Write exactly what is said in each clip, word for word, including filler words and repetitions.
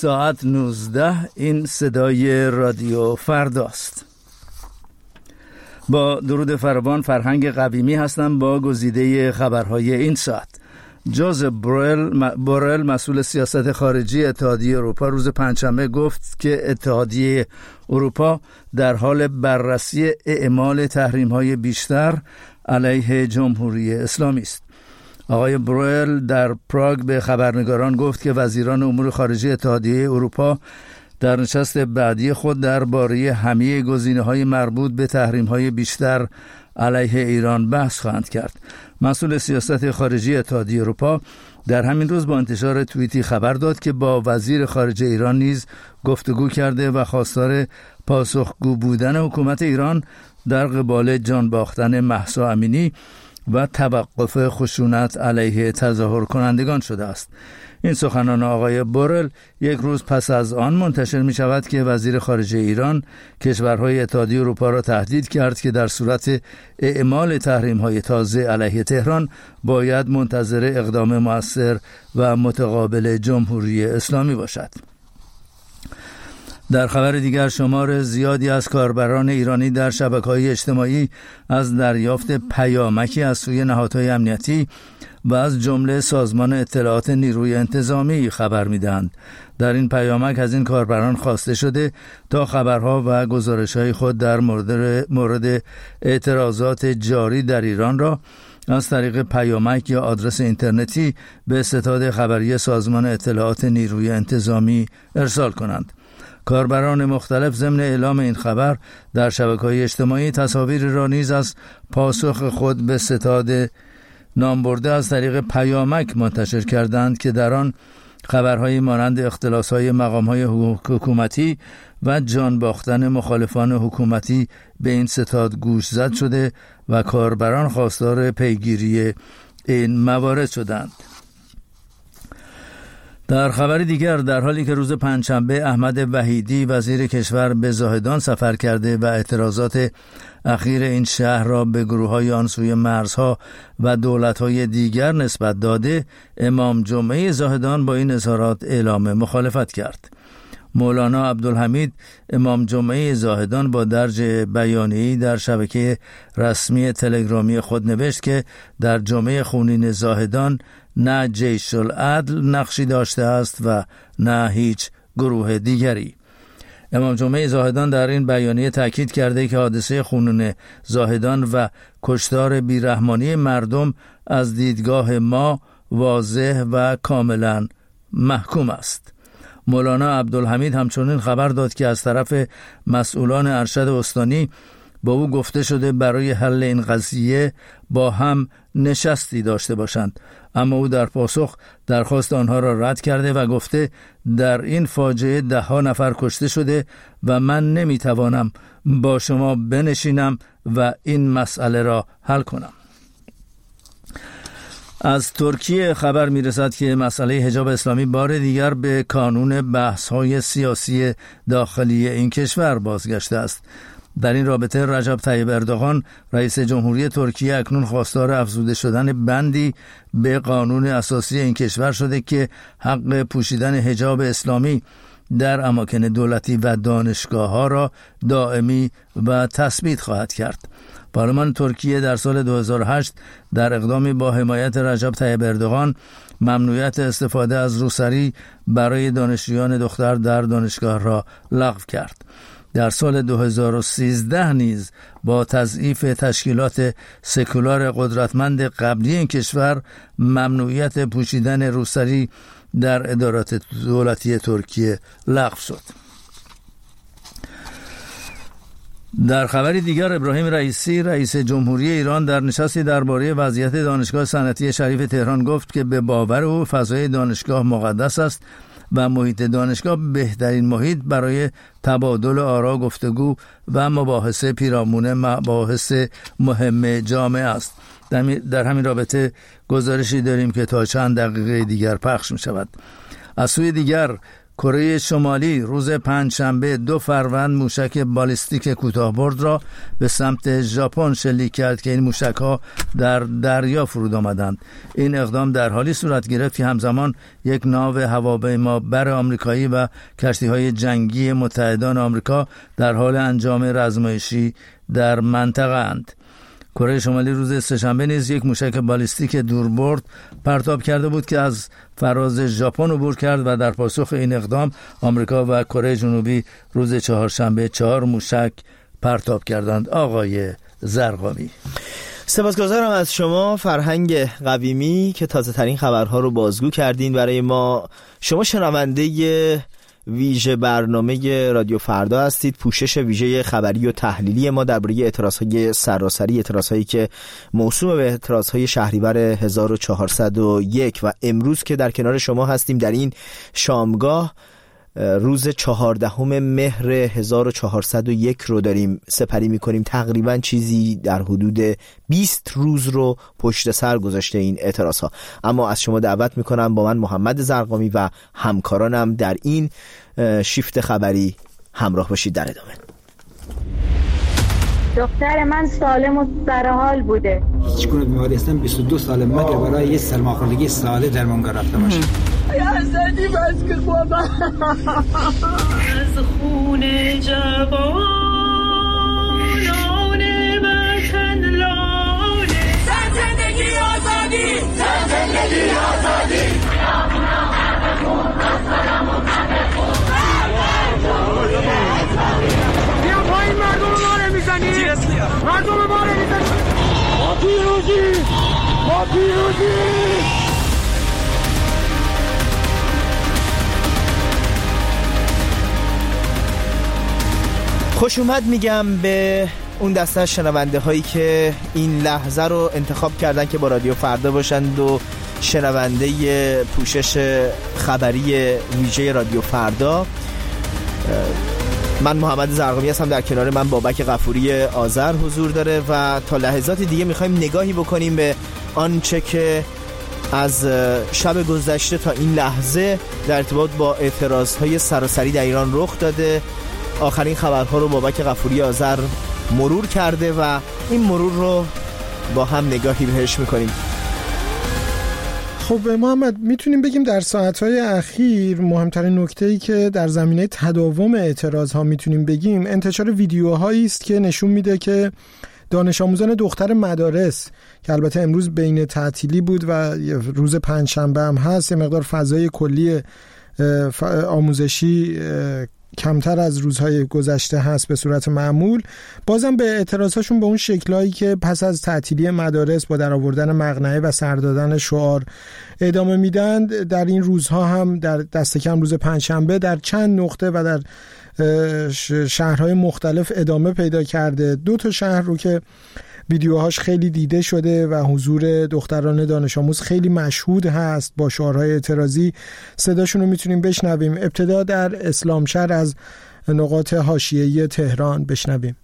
ساعت نوزده. این صدای رادیو فرداست. با درود فراوان، فرهنگ قویمی هستم با گزیده خبرهای این ساعت. جوزف بورل, بورل مسئول سیاست خارجی اتحادیه اروپا روز پنجشنبه گفت که اتحادیه اروپا در حال بررسی اعمال تحریم‌های بیشتر علیه جمهوری اسلامی است. آقای بورل در پراگ به خبرنگاران گفت که وزیران امور خارجه اتحادیه اروپا در نشست بعدی خود درباره همه گزینه‌های مربوط به تحریم‌های بیشتر علیه ایران بحث خواهند کرد. مسئول سیاست خارجی اتحادیه اروپا در همین روز با انتشار توییتی خبر داد که با وزیر خارجه ایران نیز گفتگو کرده و خواستار پاسخگو بودن حکومت ایران در قبال جان باختن مهسا امینی و توقف خشونت علیه تظاهر کنندگان شده است. این سخنان آقای بورل یک روز پس از آن منتشر می شود که وزیر خارجه ایران کشورهای اتحادیه اروپا را تهدید کرد که در صورت اعمال تحریم‌های تازه علیه تهران باید منتظر اقدام مؤثر و متقابل جمهوری اسلامی باشد. در خبر دیگر، شمار زیادی از کاربران ایرانی در شبکه‌های اجتماعی از دریافت پیامکی از سوی نهادهای امنیتی و از جمله سازمان اطلاعات نیروی انتظامی خبر می‌دهند. در این پیامک از این کاربران خواسته شده تا خبرها و گزارش‌های خود در مورد مورد اعتراضات جاری در ایران را از طریق پیامک یا آدرس اینترنتی به ستاد خبری سازمان اطلاعات نیروی انتظامی ارسال کنند. کاربران مختلف ضمن اعلام این خبر در شبکه‌های اجتماعی تصاویر را نیز از پاسخ خود به ستاد نامبرده از طریق پیامک منتشر کردند که در آن خبرهای مانند اختلاس‌های مقام‌های حکومتی و جان باختن مخالفان حکومتی به این ستاد گوش زد شده و کاربران خواستار پیگیری این موارد شدند. در خبر دیگر، در حالی که روز پنجشنبه احمد وحیدی وزیر کشور به زاهدان سفر کرده و اعتراضات اخیر این شهر را به گروه‌های آن سوی مرزها و دولت‌های دیگر نسبت داده، امام جمعه زاهدان با این اظهارات اعلام مخالفت کرد. مولانا عبدالحمید امام جمعه زاهدان با درج بیانیه‌ای در شبکه رسمی تلگرامی خود نوشت که در جمعه خونین زاهدان نه جیش العدل نقشی داشته است و نه هیچ گروه دیگری. امام جمعه زاهدان در این بیانیه تاکید کرده که حادثه خونین زاهدان و کشتار بیرحمانی مردم از دیدگاه ما واضح و کاملا محکوم است. مولانا عبدالحمید همچنین خبر داد که از طرف مسئولان ارشد استانی با او گفته شده برای حل این قضیه با هم نشستی داشته باشند، اما او در پاسخ درخواست آنها را رد کرده و گفته در این فاجعه ده ها نفر کشته شده و من نمیتوانم با شما بنشینم و این مسئله را حل کنم. از ترکیه خبر میرسد که مسئله حجاب اسلامی بار دیگر به کانون بحث‌های سیاسی داخلی این کشور بازگشته است. در این رابطه رجب طیب اردوغان رئیس جمهوری ترکیه اکنون خواستار افزوده شدن بندی به قانون اساسی این کشور شده که حق پوشیدن حجاب اسلامی در اماکن دولتی و دانشگاه‌ها را دائمی و تثبیت خواهد کرد. پارلمان ترکیه در سال دو هزار و هشت در اقدامی با حمایت رجب طیب اردوغان ممنوعیت استفاده از روسری برای دانشجویان دختر در دانشگاه را لغو کرد. در سال دو هزار و سیزده نیز با تضعیف تشکیلات سکولار قدرتمند قبلی این کشور ممنوعیت پوشیدن روسری در ادارات دولتی ترکیه لغو شد. در خبری دیگر، ابراهیم رئیسی رئیس جمهوری ایران در نشستی درباره وضعیت دانشگاه صنعتی شریف تهران گفت که به باور او فضای دانشگاه مقدس است و محیط دانشگاه بهترین محیط برای تبادل آرا، گفتگو و مباحثه پیرامون مباحث مهم جامعه است. در همین رابطه گزارشی داریم که تا چند دقیقه دیگر پخش می شود. از سوی دیگر کره شمالی روز پنجشنبه دو فروند موشک بالیستیک کوتاه‌برد را به سمت ژاپن شلیک کرد که این موشک‌ها در دریا فرود آمدند. این اقدام در حالی صورت گرفت که همزمان یک ناو هواپیما بر آمریکایی و کشتی‌های جنگی متحدان آمریکا در حال انجام آزمایشی در منطقه اند. کره شمالی روز سه‌شنبه نیز یک موشک بالیستیک دوربرد پرتاب کرده بود که از فراز ژاپن عبور کرد و در پاسخ این اقدام آمریکا و کره جنوبی روز چهارشنبه چهار موشک پرتاب کردند. آقای زرقامی. سپاسگزارم از شما فرهنگ قویمی که تازه ترین خبرها رو بازگو کردین برای ما. شما شنونده ویژه برنامه رادیو فردا هستید، پوشش ویژه خبری و تحلیلی ما درباره اعتراضهای سراسری، اعتراضهایی که موسوم به اعتراضهای شهریور هزار و چهارصد و یک و امروز که در کنار شما هستیم در این شامگاه روز چهاردهم مهر هزار و چهارصد و یک رو داریم سپری میکنیم. تقریبا چیزی در حدود بیست روز رو پشت سر گذاشته این اعتراض ها. اما از شما دعوت میکنم با من محمد زرقامی و همکارانم در این شیفت خبری همراه باشید. در ادامه دختر من سالم و سرحال بوده. هیچ گونه بیماری هستم بیست و دو سال مگر برای یه سرماخوردگی ساده درمانگاه رفته باشه. یا حسنی بس که بابا از خون جوانان وطن لانه سر زندگی آزادی، سر زندگی آزادی. بیا پایین، مردم ما رو میزنی، مردم ما رو میزنی. ما پیروزی، ما پیروزی. خوش اومد میگم به اون دسته از شنونده هایی که این لحظه رو انتخاب کردن که با رادیو فردا باشند و شنونده پوشش خبری ویژه رادیو فردا. من محمد زرقامی هستم، در کنار من بابک غفوری آذر حضور داره و تا لحظات دیگه میخوایم نگاهی بکنیم به آنچه که از شب گذشته تا این لحظه در ارتباط با اعتراضهای سراسری در ایران رخ داده. آخرین خبرها رو بابک غفوری آذر مرور کرده و این مرور رو با هم نگاهی بهش میکنیم. خب محمد، میتونیم بگیم در ساعتهای اخیر مهمترین نکته‌ای که در زمینه تداوم اعتراضها میتونیم بگیم انتشار ویدیوهایی است که نشون میده که دانش آموزان دختر مدارس که البته امروز بین تعطیلی بود و روز پنجشنبه هم هست، یه مقدار فضای کلی آموزشی کمتر از روزهای گذشته هست به صورت معمول، بازم به اعتراضهاشون به اون شکلایی که پس از تعطیلی مدارس با درآوردن مقنعه و سر دادن شعار ادامه میدن، در این روزها هم در دست کم روز پنجشنبه در چند نقطه و در شهرهای مختلف ادامه پیدا کرده. دو تا شهر رو که ویدیوهاش خیلی دیده شده و حضور دختران دانش آموز خیلی مشهود هست با شعارهای اعتراضی، صداشون رو میتونیم بشنویم. ابتدا در اسلامشهر از نقاط حاشیه‌ای تهران بشنویم.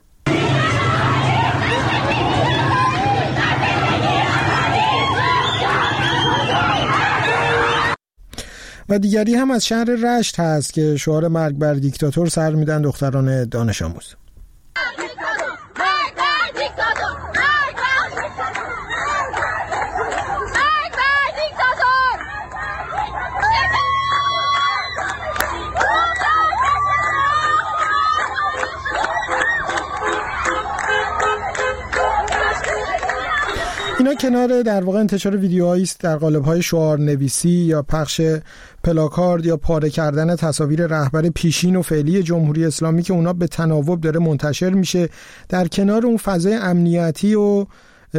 و دیگری هم از شهر رشت هست که شعار مرگ بر دیکتاتور سر میدن دختران دانش آموز. اینا کنار در واقع انتشار ویدیوهایی است در قالب‌های شعار نویسی یا پخش پلاکارد یا پاره کردن تصاویر رهبر پیشین و فعلی جمهوری اسلامی که اونا به تناوب داره منتشر میشه، در کنار اون فضای امنیتی و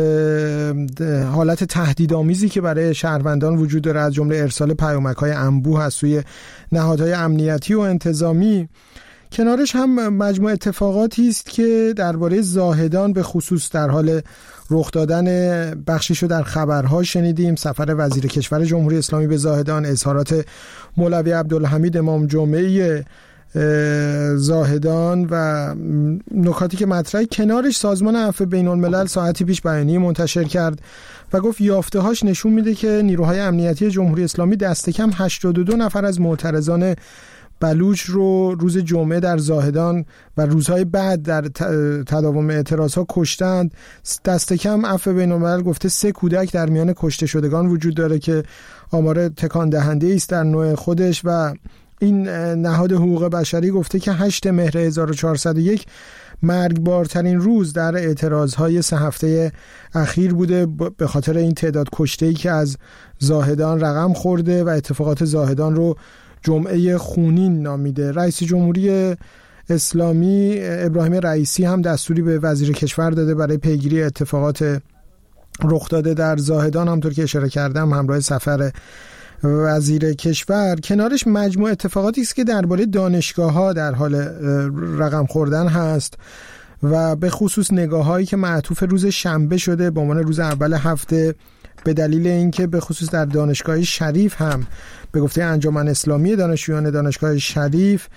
حالت تهدیدآمیزی که برای شهروندان وجود داره، از جمله ارسال پیامک‌های انبوه از سوی نهادهای امنیتی و انتظامی. کنارش هم مجموع اتفاقاتی است که درباره زاهدان به خصوص در حال رخ دادن بخشیشو در خبرها شنیدیم. سفر وزیر کشور جمهوری اسلامی به زاهدان، اظهارات مولوی عبدالحمید امام جمعه زاهدان و نکاتی که مطرحه. کنارش سازمان عفو بین الملل ساعتی پیش بیانیه منتشر کرد و گفت یافته هاش نشون میده که نیروهای امنیتی جمهوری اسلامی دست کم هشتاد و دو نفر از معترضان بلوچ رو روز جمعه در زاهدان و روزهای بعد در تداوم اعتراضها کشتند. دست کم عفو بین الملل گفته سه کودک در میان کشته شدگان وجود داره که آمار تکان دهنده است در نوع خودش و این نهاد حقوق بشری گفته که هشت مهر هزار و چهارصد و یک مرگبارترین روز در اعتراضهای سه هفته اخیر بوده به خاطر این تعداد کشته‌ای که از زاهدان رقم خورده و اتفاقات زاهدان رو جمعه خونین نامیده. رئیس جمهوری اسلامی ابراهیم رئیسی هم دستوری به وزیر کشور داده برای پیگیری اتفاقات رخ داده در زاهدان، همونطور که اشاره کردم همراه سفر وزیر کشور. کنارش مجموع اتفاقاتی است که درباره دانشگاه‌ها در حال رقم خوردن هست و به خصوص نگاه‌هایی که معطوف روز شنبه شده به عنوان روز اول هفته به دلیل اینکه به خصوص در دانشگاه شریف هم به گفته انجمن اسلامی دانشجویان دانشگاه شریف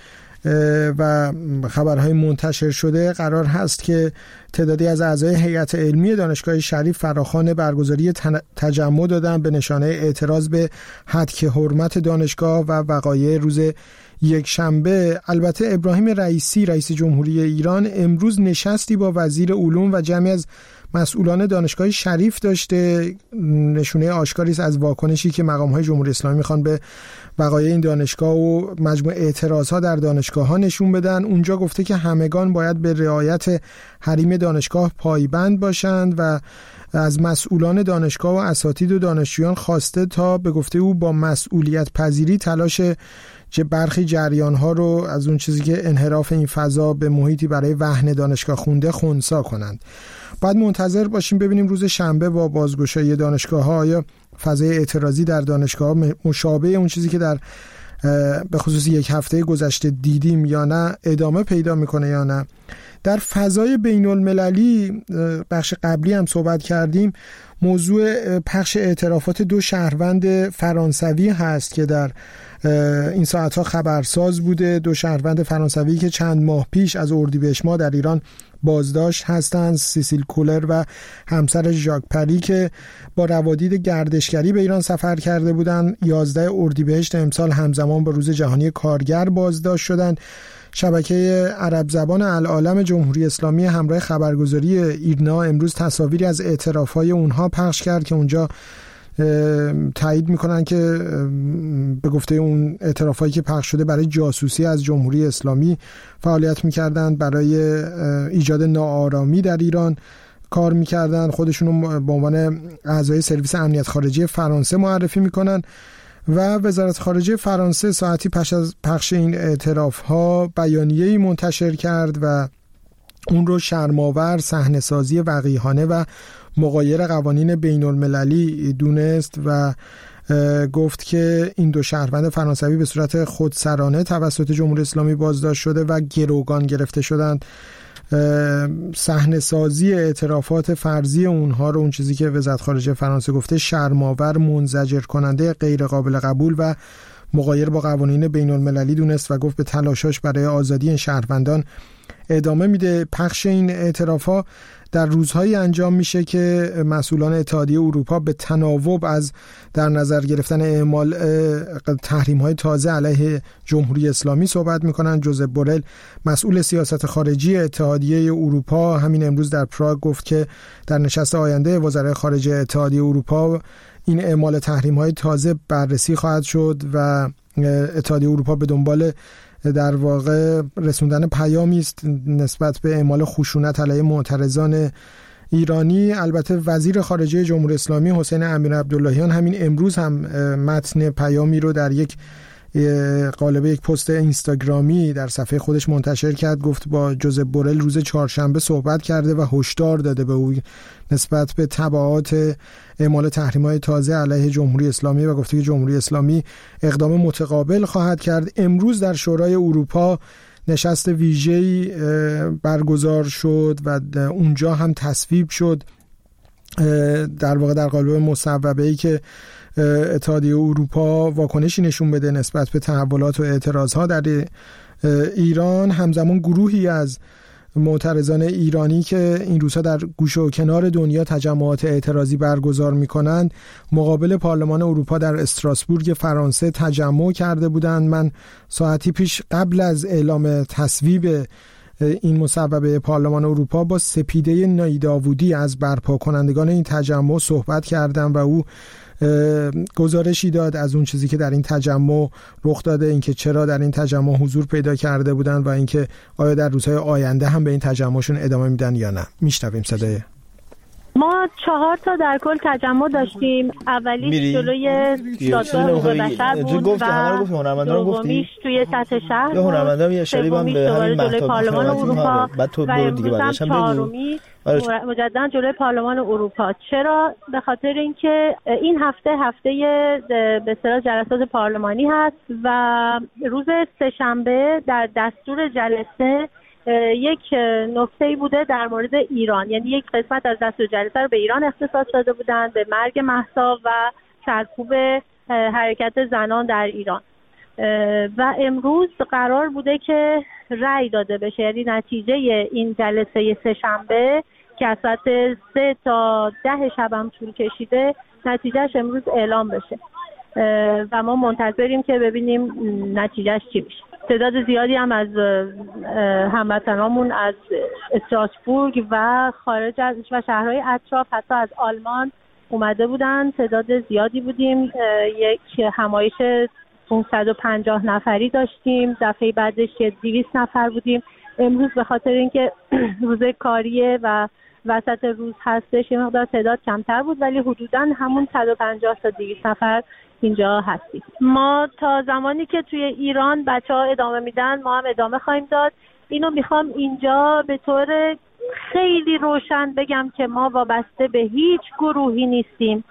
و خبرهای منتشر شده قرار هست که تعدادی از اعضای هیئت علمی دانشگاه شریف فراخوان برگزاری تجمع دادن به نشانه اعتراض به هتک حرمت دانشگاه و وقایع روز یک شنبه. البته ابراهیم رئیسی رئیس جمهوری ایران امروز نشستی با وزیر علوم و جمعی از مسئولان دانشگاه شریف داشته، نشونه آشکاری است از واکنشی که مقام‌های جمهوری اسلامی میخوان به وقایع این دانشگاه و مجموع اعتراضها در دانشگاه‌ها نشون بدن. اونجا گفته که همگان باید به رعایت حریم دانشگاه پایبند باشند و از مسئولان دانشگاه و اساتید و دانشجویان خواسته تا به گفته او با مسئولیت پذیری تلاش چه برخی جریان‌ها رو از اون چیزی که انحراف این فضا به محیطی برای وهن دانشگاه خونده خنثی کنند. بعد منتظر باشیم ببینیم روز شنبه با بازگشایی دانشگاه‌ها آیا فضای اعتراضی در دانشگاه‌ها مشابه اون چیزی که در به خصوص یک هفته گذشته دیدیم یا نه ادامه پیدا میکنه یا نه. در فضای بین المللی بخش قبلی هم صحبت کردیم، موضوع پخش اعترافات دو شهروند فرانسوی هست که در این ساعتها خبرساز بوده. دو شهروند فرانسوی که چند ماه پیش از اردیبهشت ماه در ایران بازداشت هستند، سیسیل کولر و همسر ژاک پری که با روادید گردشگری به ایران سفر کرده بودند. یازده اردیبهشت امسال همزمان با روز جهانی کارگر بازداشت شدند. شبکه عرب زبان العالم جمهوری اسلامی همراه خبرگزاری ایرنا امروز تصاویری از اعترافهای اونها پخش کرد که اونجا تایید میکنن که به گفته اون اعترافایی که پخش شده برای جاسوسی از جمهوری اسلامی فعالیت میکردن، برای ایجاد ناآرامی در ایران کار میکردن، خودشون به عنوان اعضای سرویس امنیت خارجی فرانسه معرفی میکنن و وزارت خارجه فرانسه ساعتی پس از پخش این اعتراف‌ها بیانیه‌ای منتشر کرد و اون رو شرم‌آور، صحنه‌سازی وقیحانه و مغایر قوانین بین المللی دونست و گفت که این دو شهروند فرانسوی به صورت خودسرانه توسط جمهوری اسلامی بازداشت شده و گروگان گرفته شدند. صحنه‌سازی اعترافات فرضی اونها رو، اون چیزی که وزارت خارجه فرانسه گفته، شرم‌آور، منزجر کننده، غیر قابل قبول و مغایر با قوانین بین المللی دونست و گفت به تلاشاش برای آزادی این شهروندان ادامه میده. پخش این اعترافات در روزهایی انجام میشه که مسئولان اتحادیه اروپا به تناوب از در نظر گرفتن اعمال تحریم‌های تازه علیه جمهوری اسلامی صحبت میکنن. جوزپ بورل مسئول سیاست خارجی اتحادیه اروپا همین امروز در پراگ گفت که در نشست آینده وزرای خارجه اتحادیه اروپا این اعمال تحریم‌های تازه بررسی خواهد شد و اتحادیه اروپا به دنبال در واقع رسوندن پیامی است نسبت به اعمال خشونت علیه معترضان ایرانی. البته وزیر خارجه جمهوری اسلامی حسین امیر عبداللهیان همین امروز هم متن پیامی رو در یک قالب یک پست اینستاگرامی در صفحه خودش منتشر کرد. گفت با جوزپ بورل روز چهارشنبه صحبت کرده و هشدار داده به او نسبت به تبعات اعمال تحریم‌های تازه علیه جمهوری اسلامی و گفته که جمهوری اسلامی اقدام متقابل خواهد کرد. امروز در شورای اروپا نشست ویژه‌ای برگزار شد و اونجا هم تصویب شد در واقع در قالب مصوبه‌ای که اتحادیه اروپا واکنشی نشون بده نسبت به تحولات و اعتراضها در ایران همزمان گروهی از معترضان ایرانی که این روزها در گوشه و کنار دنیا تجمعات اعتراضی برگزار می‌کنند مقابل پارلمان اروپا در استراسبورگ فرانسه تجمع کرده بودند. من ساعتی پیش قبل از اعلام تصویب این مصوبه پارلمان اروپا با سپیده نایداوودی از برپا کنندگان این تجمع صحبت کردم و او گزارشی داد از اون چیزی که در این تجمع رخ داده، اینکه چرا در این تجمع حضور پیدا کرده بودن و اینکه آیا در روزهای آینده هم به این تجمعشون ادامه میدن یا نه. میشنویم صدای. ما چهار تا در کل تجمع داشتیم. اولیش جلوی دادگاه حقوق بشر بود و دومیش توی سطح شهر بود، سومیش دوباره جلوی پارلمان اروپا و امروز هم چهارمی مجددا جلوی پارلمان اروپا. چرا؟ به خاطر اینکه این هفته هفته به اصطلاح جلسات پارلمانی هست و روز سه‌شنبه در دستور جلسه یک نکته‌ای بوده در مورد ایران، یعنی یک قسمت از دستور جلسه رو به ایران اختصاص داده بودند، به مرگ مهسا و سرکوب حرکت زنان در ایران. و امروز قرار بوده که رأی داده بشه، یعنی نتیجه این جلسه سه‌شنبه که از ساعت سه تا ده شبم طول کشیده نتیجهش امروز اعلام بشه و ما منتظریم که ببینیم نتیجهش چی میشه. تعداد زیادی هم از هموطنامون از استراسبورگ و خارج از و شهرهای اطراف حتی از آلمان اومده بودن. تعداد زیادی بودیم. یک همایش پانصد و پنجاه نفری داشتیم، دفعه بعدش دویست نفر بودیم. امروز به خاطر اینکه روز کاریه و وسط روز هستش یه مقدار تعداد کمتر بود، ولی حدوداً همون صد و پنجاه تا دویست نفر اینجا هستیم. ما تا زمانی که توی ایران بچه‌ها ادامه میدن ما هم ادامه خواهیم داد. اینو میخوام اینجا به طور خیلی روشن بگم که ما وابسته به هیچ گروهی نیستیم،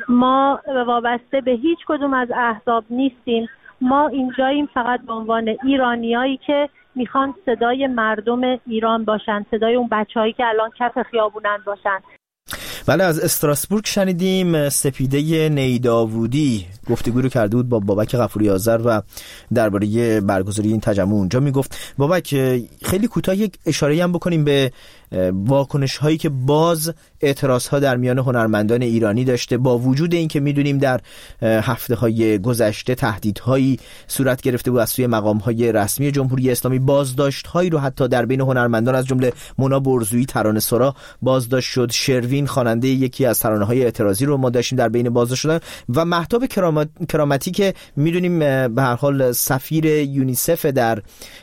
ما وابسته به هیچ کدوم از احزاب نیستیم. ما اینجاییم فقط به عنوان ایرانیایی که میخوان صدای مردم ایران باشن، صدای اون بچه‌هایی که الان کف خیابونن باشن. بله، از استراسبورگ شنیدیم سپیده نیداوودی گفتگو رو کرده بود با بابک غفوری آذر و درباره برگزاری این تجمع اونجا میگفت. بابک خیلی کوتاه یک اشاره هم بکنیم به واکنش هایی که باز اعتراض ها در میان هنرمندان ایرانی داشته، با وجود اینکه میدونیم در هفته های گذشته تهدیدهایی صورت گرفته بود از سوی مقام های رسمی جمهوری اسلامی، بازداشت هایی رو حتی در بین هنرمندان از جمله مونا برزویی ترانه سرا بازداشت شد، شروین خواننده یکی از ترانه های اعتراضی رو ما داشتیم در بین بازداشت شدن، و مهتاب کرامت... کرامتی که میدونیم به هر حال سفیر یونیسف در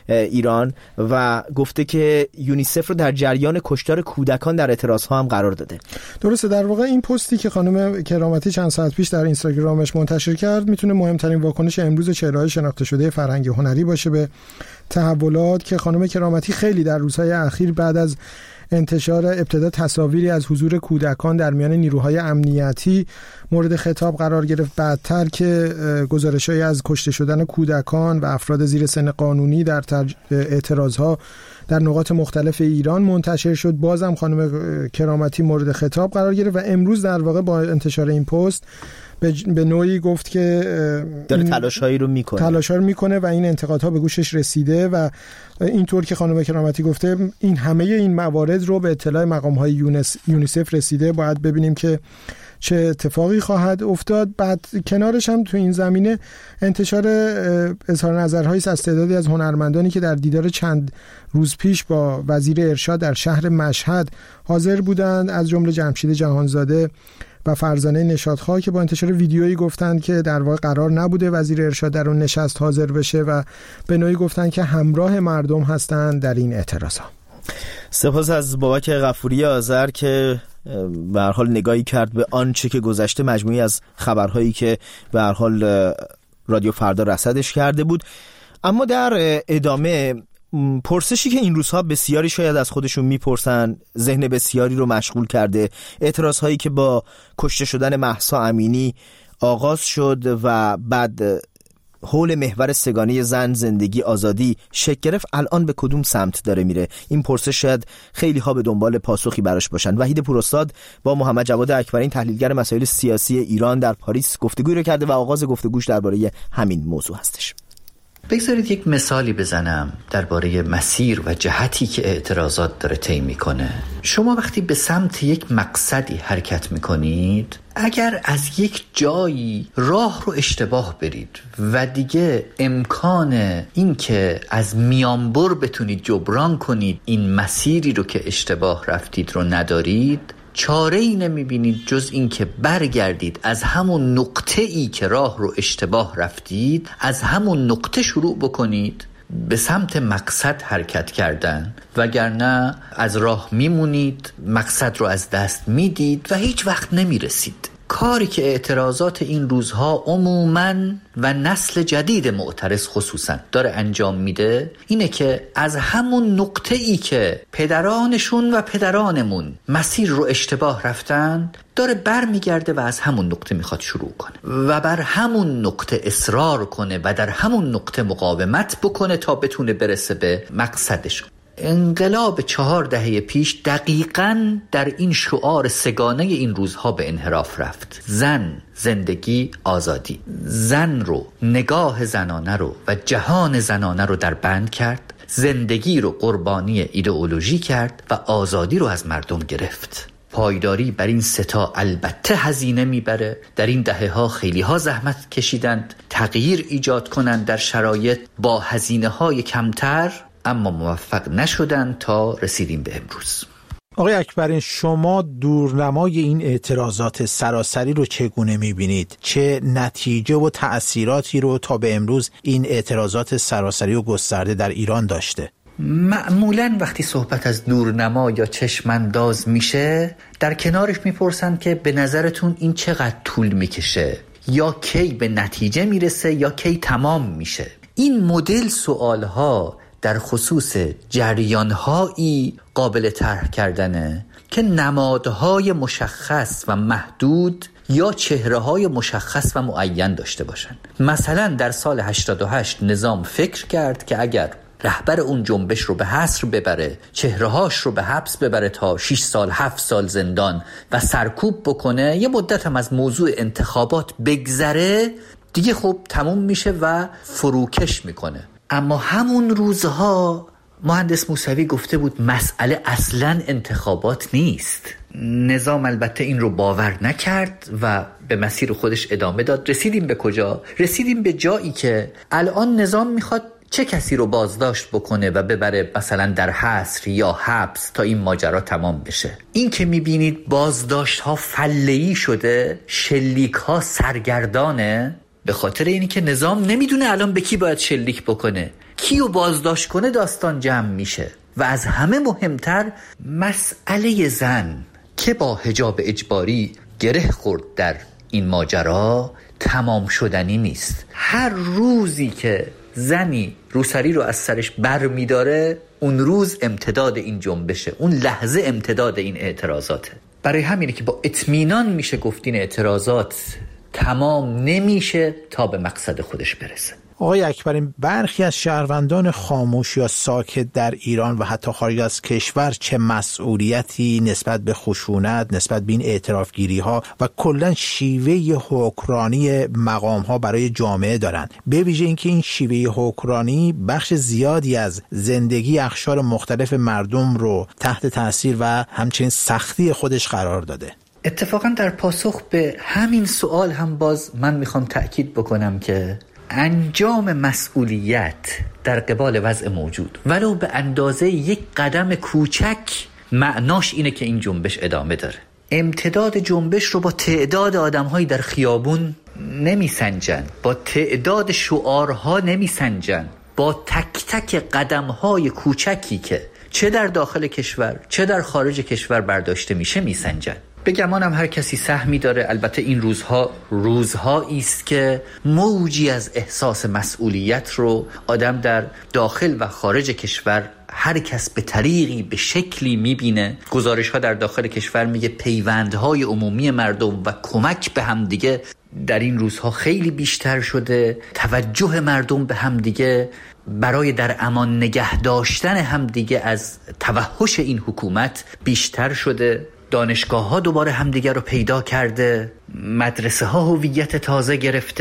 ایران و گفته که یونیسف رو در جریان کشتار کودکان در اعتراض ها هم قرار داده. درسته. در واقع این پستی که خانم کرامتی چند ساعت پیش در اینستاگرامش منتشر کرد میتونه مهمترین واکنش امروز چهره‌های شناخته شده فرهنگ هنری باشه به تحولات که خانم کرامتی خیلی در روزهای اخیر بعد از انتشار ابتدا تصاویری از حضور کودکان در میان نیروهای امنیتی مورد خطاب قرار گرفت، بعدتر که گزارش‌هایی از کشته شدن کودکان و افراد زیر سن قانونی در اعتراضها در نقاط مختلف ایران منتشر شد، بازم خانم کرامتی مورد خطاب قرار گرفت و امروز در واقع با انتشار این پست به نوعی گفت که داره تلاشایی رو میکنه تلاش رو میکنه و این انتقادها به گوشش رسیده و اینطور که خانم کرامتی گفته این همه این موارد رو به اطلاع مقام‌های یونیسف رسیده. باید ببینیم که چه اتفاقی خواهد افتاد. بعد کنارش هم تو این زمینه انتشار اظهار نظرهایی از تعدادی از هنرمندانی که در دیدار چند روز پیش با وزیر ارشاد در شهر مشهد حاضر بودند، از جمله جمشید جهانزاده و فرزانه نشاطخواه، که با انتشار ویدیویی گفتند که در واقع قرار نبوده وزیر ارشاد در اون نشست حاضر بشه و به نوعی گفتند که همراه مردم هستند در این اعتراضات. سپاس از بابک غفوری آذر که به هر حال نگاهی کرد به آنچه که گذشته، مجموعی از خبرهایی که به هر حال رادیو فردا رصدش کرده بود. اما در ادامه پرسشی که این روزها بسیاری شاید از خودشون میپرسن، ذهن بسیاری رو مشغول کرده، اعتراض هایی که با کشته شدن مهسا امینی آغاز شد و بعد حول محور سگانه زن، زندگی، آزادی شکل گرفت، الان به کدوم سمت داره میره؟ این پرسش شاید خیلی ها به دنبال پاسخی براش باشن. وحید پوراستاد با محمد جواد اکبرین تحلیلگر مسائل سیاسی ایران در پاریس گفتگوی رو کرده و آغاز گفتگوش درباره همین موضوع هستش. بگذارید یک مثالی بزنم درباره مسیر و جهتی که اعتراضات داره طی میکنه. شما وقتی به سمت یک مقصدی حرکت میکنید، اگر از یک جایی راه رو اشتباه برید و دیگه امکان این که از میانبر بتونید جبران کنید این مسیری رو که اشتباه رفتید رو ندارید، چاره ای نمیبینید جز این که برگردید از همون نقطه ای که راه رو اشتباه رفتید، از همون نقطه شروع بکنید به سمت مقصد حرکت کردن، وگرنه از راه میمونید، مقصد رو از دست میدید و هیچ وقت نمیرسید. کاری که اعتراضات این روزها عموماً و نسل جدید معترض خصوصاً داره انجام میده اینه که از همون نقطه ای که پدرانشون و پدرانمون مسیر رو اشتباه رفتن داره بر میگرده و از همون نقطه میخواد شروع کنه و بر همون نقطه اصرار کنه و در همون نقطه مقاومت بکنه تا بتونه برسه به مقصدش. انقلاب چهار دهه پیش دقیقاً در این شعار سگانه این روزها به انحراف رفت. زن، زندگی، آزادی. زن رو، نگاه زنانه رو و جهان زنانه رو در بند کرد، زندگی رو قربانی ایدئولوژی کرد و آزادی رو از مردم گرفت. پایداری بر این ستا البته هزینه میبره. در این دهه ها خیلی ها زحمت کشیدند تغییر ایجاد کنند در شرایط با هزینه های کمتر، اما موفق نشدن تا رسیدیم به امروز. آقای اکبرین، شما دورنمای این اعتراضات سراسری رو چگونه می‌بینید؟ چه نتیجه و تأثیراتی رو تا به امروز این اعتراضات سراسری و گسترده در ایران داشته؟ معمولاً وقتی صحبت از دورنما یا چشمانداز میشه در کنارش میپرسن که به نظرتون این چقدر طول میکشه، یا کی به نتیجه میرسه یا کی تمام میشه. این مدل سوالها در خصوص جریان‌هایی قابل طرح کردنه که نمادهای مشخص و محدود یا چهره‌های مشخص و معین داشته باشن. مثلا در سال هشتاد و هشت نظام فکر کرد که اگر رهبر اون جنبش رو به حصر ببره، چهره‌هاش رو به حبس ببره تا شش سال هفت سال زندان و سرکوب بکنه، یه مدت هم از موضوع انتخابات بگذره، دیگه خب تموم میشه و فروکش میکنه. اما همون روزها مهندس موسوی گفته بود مسئله اصلاً انتخابات نیست. نظام البته این رو باور نکرد و به مسیر خودش ادامه داد. رسیدیم به کجا؟ رسیدیم به جایی که الان نظام میخواد چه کسی رو بازداشت بکنه و ببره مثلا در حصر یا حبس تا این ماجرا تمام بشه. این که میبینید بازداشت ها فله‌ای شده، شلیک ها سرگردانه، به خاطر اینی که نظام نمیدونه الان به کی باید شلیک بکنه، کیو بازداشت کنه داستان جمع میشه. و از همه مهمتر مسئله زن که با حجاب اجباری گره خورد در این ماجرا تمام شدنی نیست. هر روزی که زنی روسری رو از سرش بر میداره اون روز امتداد این جنبشه، اون لحظه امتداد این اعتراضاته. برای همینه که با اطمینان میشه گفت این اعتراضات تمام نمیشه تا به مقصد خودش برسه. آقای اکبرین، برخی از شهروندان خاموش یا ساکت در ایران و حتی خارج از کشور چه مسئولیتی نسبت به خشونت، نسبت به این اعترافگیری ها و کلا شیوه حکمرانی مقام ها برای جامعه دارند؟ به ویژه اینکه این شیوه حکمرانی بخش زیادی از زندگی اقشار مختلف مردم رو تحت تاثیر و همچنین سختی خودش قرار داده. اتفاقا در پاسخ به همین سوال هم باز من میخوام تأکید بکنم که انجام مسئولیت در قبال وضع موجود ولو به اندازه یک قدم کوچک معناش اینه که این جنبش ادامه داره. امتداد جنبش رو با تعداد آدم‌هایی در خیابون نمیسنجن، با تعداد شعارها نمیسنجن، با تک تک قدم‌های کوچکی که چه در داخل کشور چه در خارج کشور برداشته میشه میسنجن. به گمانم هر کسی سهمی داره. البته این روزها روزهایی است که موجی از احساس مسئولیت رو آدم در داخل و خارج کشور هر کس به طریقی به شکلی میبینه. گزارش ها در داخل کشور میگه پیوندهای عمومی مردم و کمک به همدیگه در این روزها خیلی بیشتر شده. توجه مردم به همدیگه برای در امان نگه داشتن همدیگه از توحش این حکومت بیشتر شده. دانشگاه ها دوباره همدیگر رو پیدا کرده، مدرسه ها هویت تازه گرفته،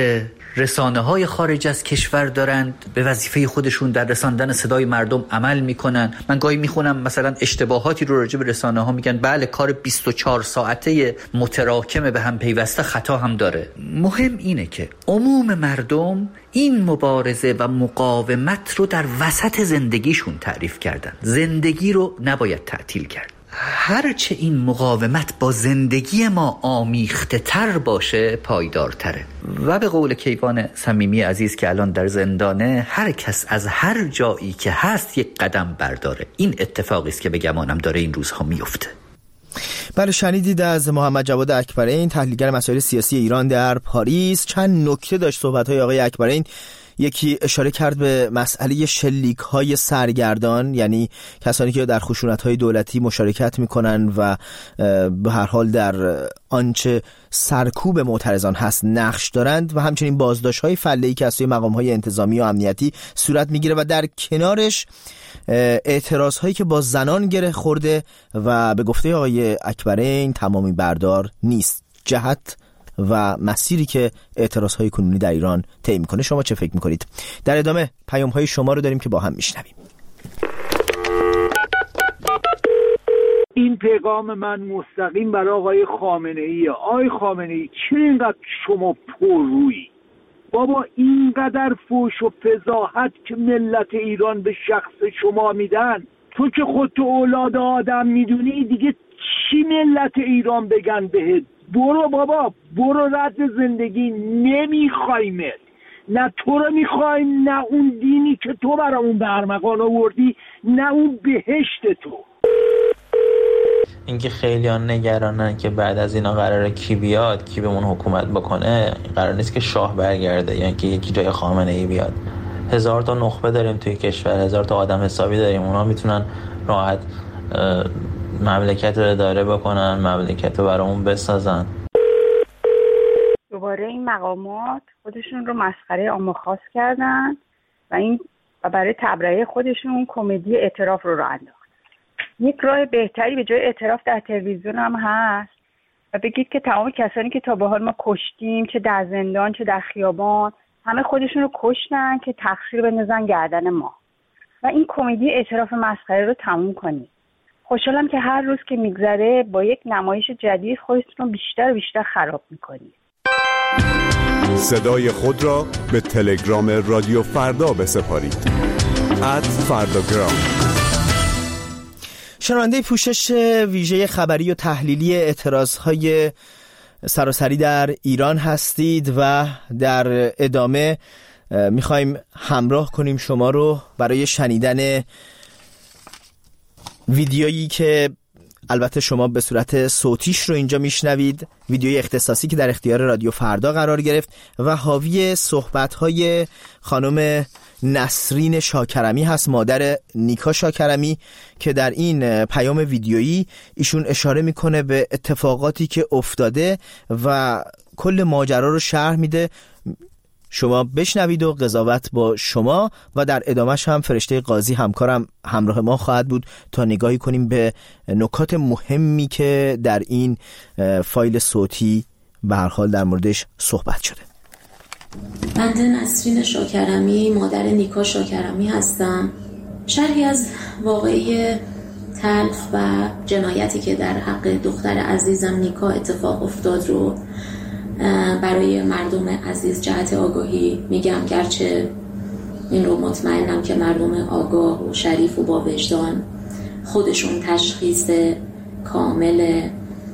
رسانه‌های خارج از کشور دارند به وظیفه خودشون در رساندن صدای مردم عمل میکنن. من گاهی میخونم مثلا اشتباهاتی رو راجع به رسانه‌ها میگن، بله کار بیست و چهار ساعته متراکم به هم پیوسته خطا هم داره. مهم اینه که عموم مردم این مبارزه و مقاومت رو در وسط زندگیشون تعریف کردن. زندگی رو نباید تعطیل کرد. هرچه این مقاومت با زندگی ما آمیخته تر باشه پایدارتره. و به قول کیوان صمیمی عزیز که الان در زندانه، هر کس از هر جایی که هست یک قدم برداره. این اتفاقی است که به گمانم داره این روزها میفته. بله، شنیدید از محمد جواد اکبرین، تحلیلگر مسائل سیاسی ایران در پاریس. چند نکته داشت صحبت‌های آقای اکبرین. یکی اشاره کرد به مسئله شلیک‌های سرگردان، یعنی کسانی که در خشونت‌های دولتی مشارکت می‌کنن و به هر حال در آنچه سرکوب معترضان هست نقش دارند، و همچنین بازداشت‌های فله‌ای که از سوی مقام‌های انتظامی و امنیتی صورت می‌گیره و در کنارش اعتراض‌هایی که با زنان گره خورده و به گفته آقای اکبرین تمامی بردار نیست. جهت و مسیری که اعتراض‌های کنونی در ایران طی می‌کنه، شما چه فکر می‌کنید؟ در ادامه پیام‌های شما رو داریم که با هم میشنویم. این پیغام من مستقیم برای آقای خامنه‌ای. آقای خامنه‌ای، چرا اینقدر شما پررویی؟ بابا اینقدر فوش و فضاحت که ملت ایران به شخص شما میدن، تو که خودتو اولاد آدم میدونی، دیگه چی ملت ایران بگن بهت؟ برو بابا، برو رد زندگی، نمیخوایمت. نه تو رو میخوایم، نه اون دینی که تو برامون به ارمغان آوردی، نه اون بهشت تو. اینکه خیلی ها نگرانن که بعد از اینا قراره کی بیاد، کی بهمون حکومت بکنه. قرار نیست که شاه برگرده، یعنی که یکی جای خامنه ای بیاد. هزار تا نخبه داریم توی کشور، هزار تا آدم حسابی داریم، اونا میتونن راحت مملکت رو اداره بکنن، مملکت رو برامون بسازن. دوباره این مقامات خودشون رو مسخره عامه خاص کردن و این و برای تبرئه خودشون کمدی اعتراف رو راه انداختن. یک راه بهتری به جای اعتراف در تلویزیون هم هست و بگید که تمام کسانی که تا به حال ما کشتیم، چه در زندان چه در خیابان، همه خودشون رو کشتن که تقصیر بندازن گردن ما و این کمدی اعتراف مسخره رو تموم کنید. خوشحالم که هر روز که میگذره با یک نمایش جدید خودتون رو بیشتر و بیشتر خراب میکنید. صدای خود را به تلگرام رادیو فردا بسپارید. ات فرداگرام. شنونده پوشش ویژه خبری و تحلیلی اعتراضهای سراسری در ایران هستید و در ادامه میخوایم همراه کنیم شما رو برای شنیدن ویدیویی که البته شما به صورت صوتیش رو اینجا میشنوید، ویدیوی اختصاصی که در اختیار رادیو فردا قرار گرفت و حاوی صحبت‌های خانم نسرین شاکرمی هست، مادر نیکا شاکرمی، که در این پیام ویدیویی ایشون اشاره میکنه به اتفاقاتی که افتاده و کل ماجرا رو شرح میده. شما بشنوید و قضاوت با شما و در ادامهش هم فرشته قاضی همکارم همراه ما خواهد بود تا نگاهی کنیم به نکات مهمی که در این فایل صوتی به هر حال در موردش صحبت شده. بنده نسرین شاکرمی، مادر نیکا شاکرمی هستم. شرحی از واقعه تلخ و جنایتی که در حق دختر عزیزم نیکا اتفاق افتاد رو برای مردم عزیز جهت آگاهی میگم، گرچه این رو مطمئنم که مردم آگاه و شریف و با وجدان خودشون تشخیص کامل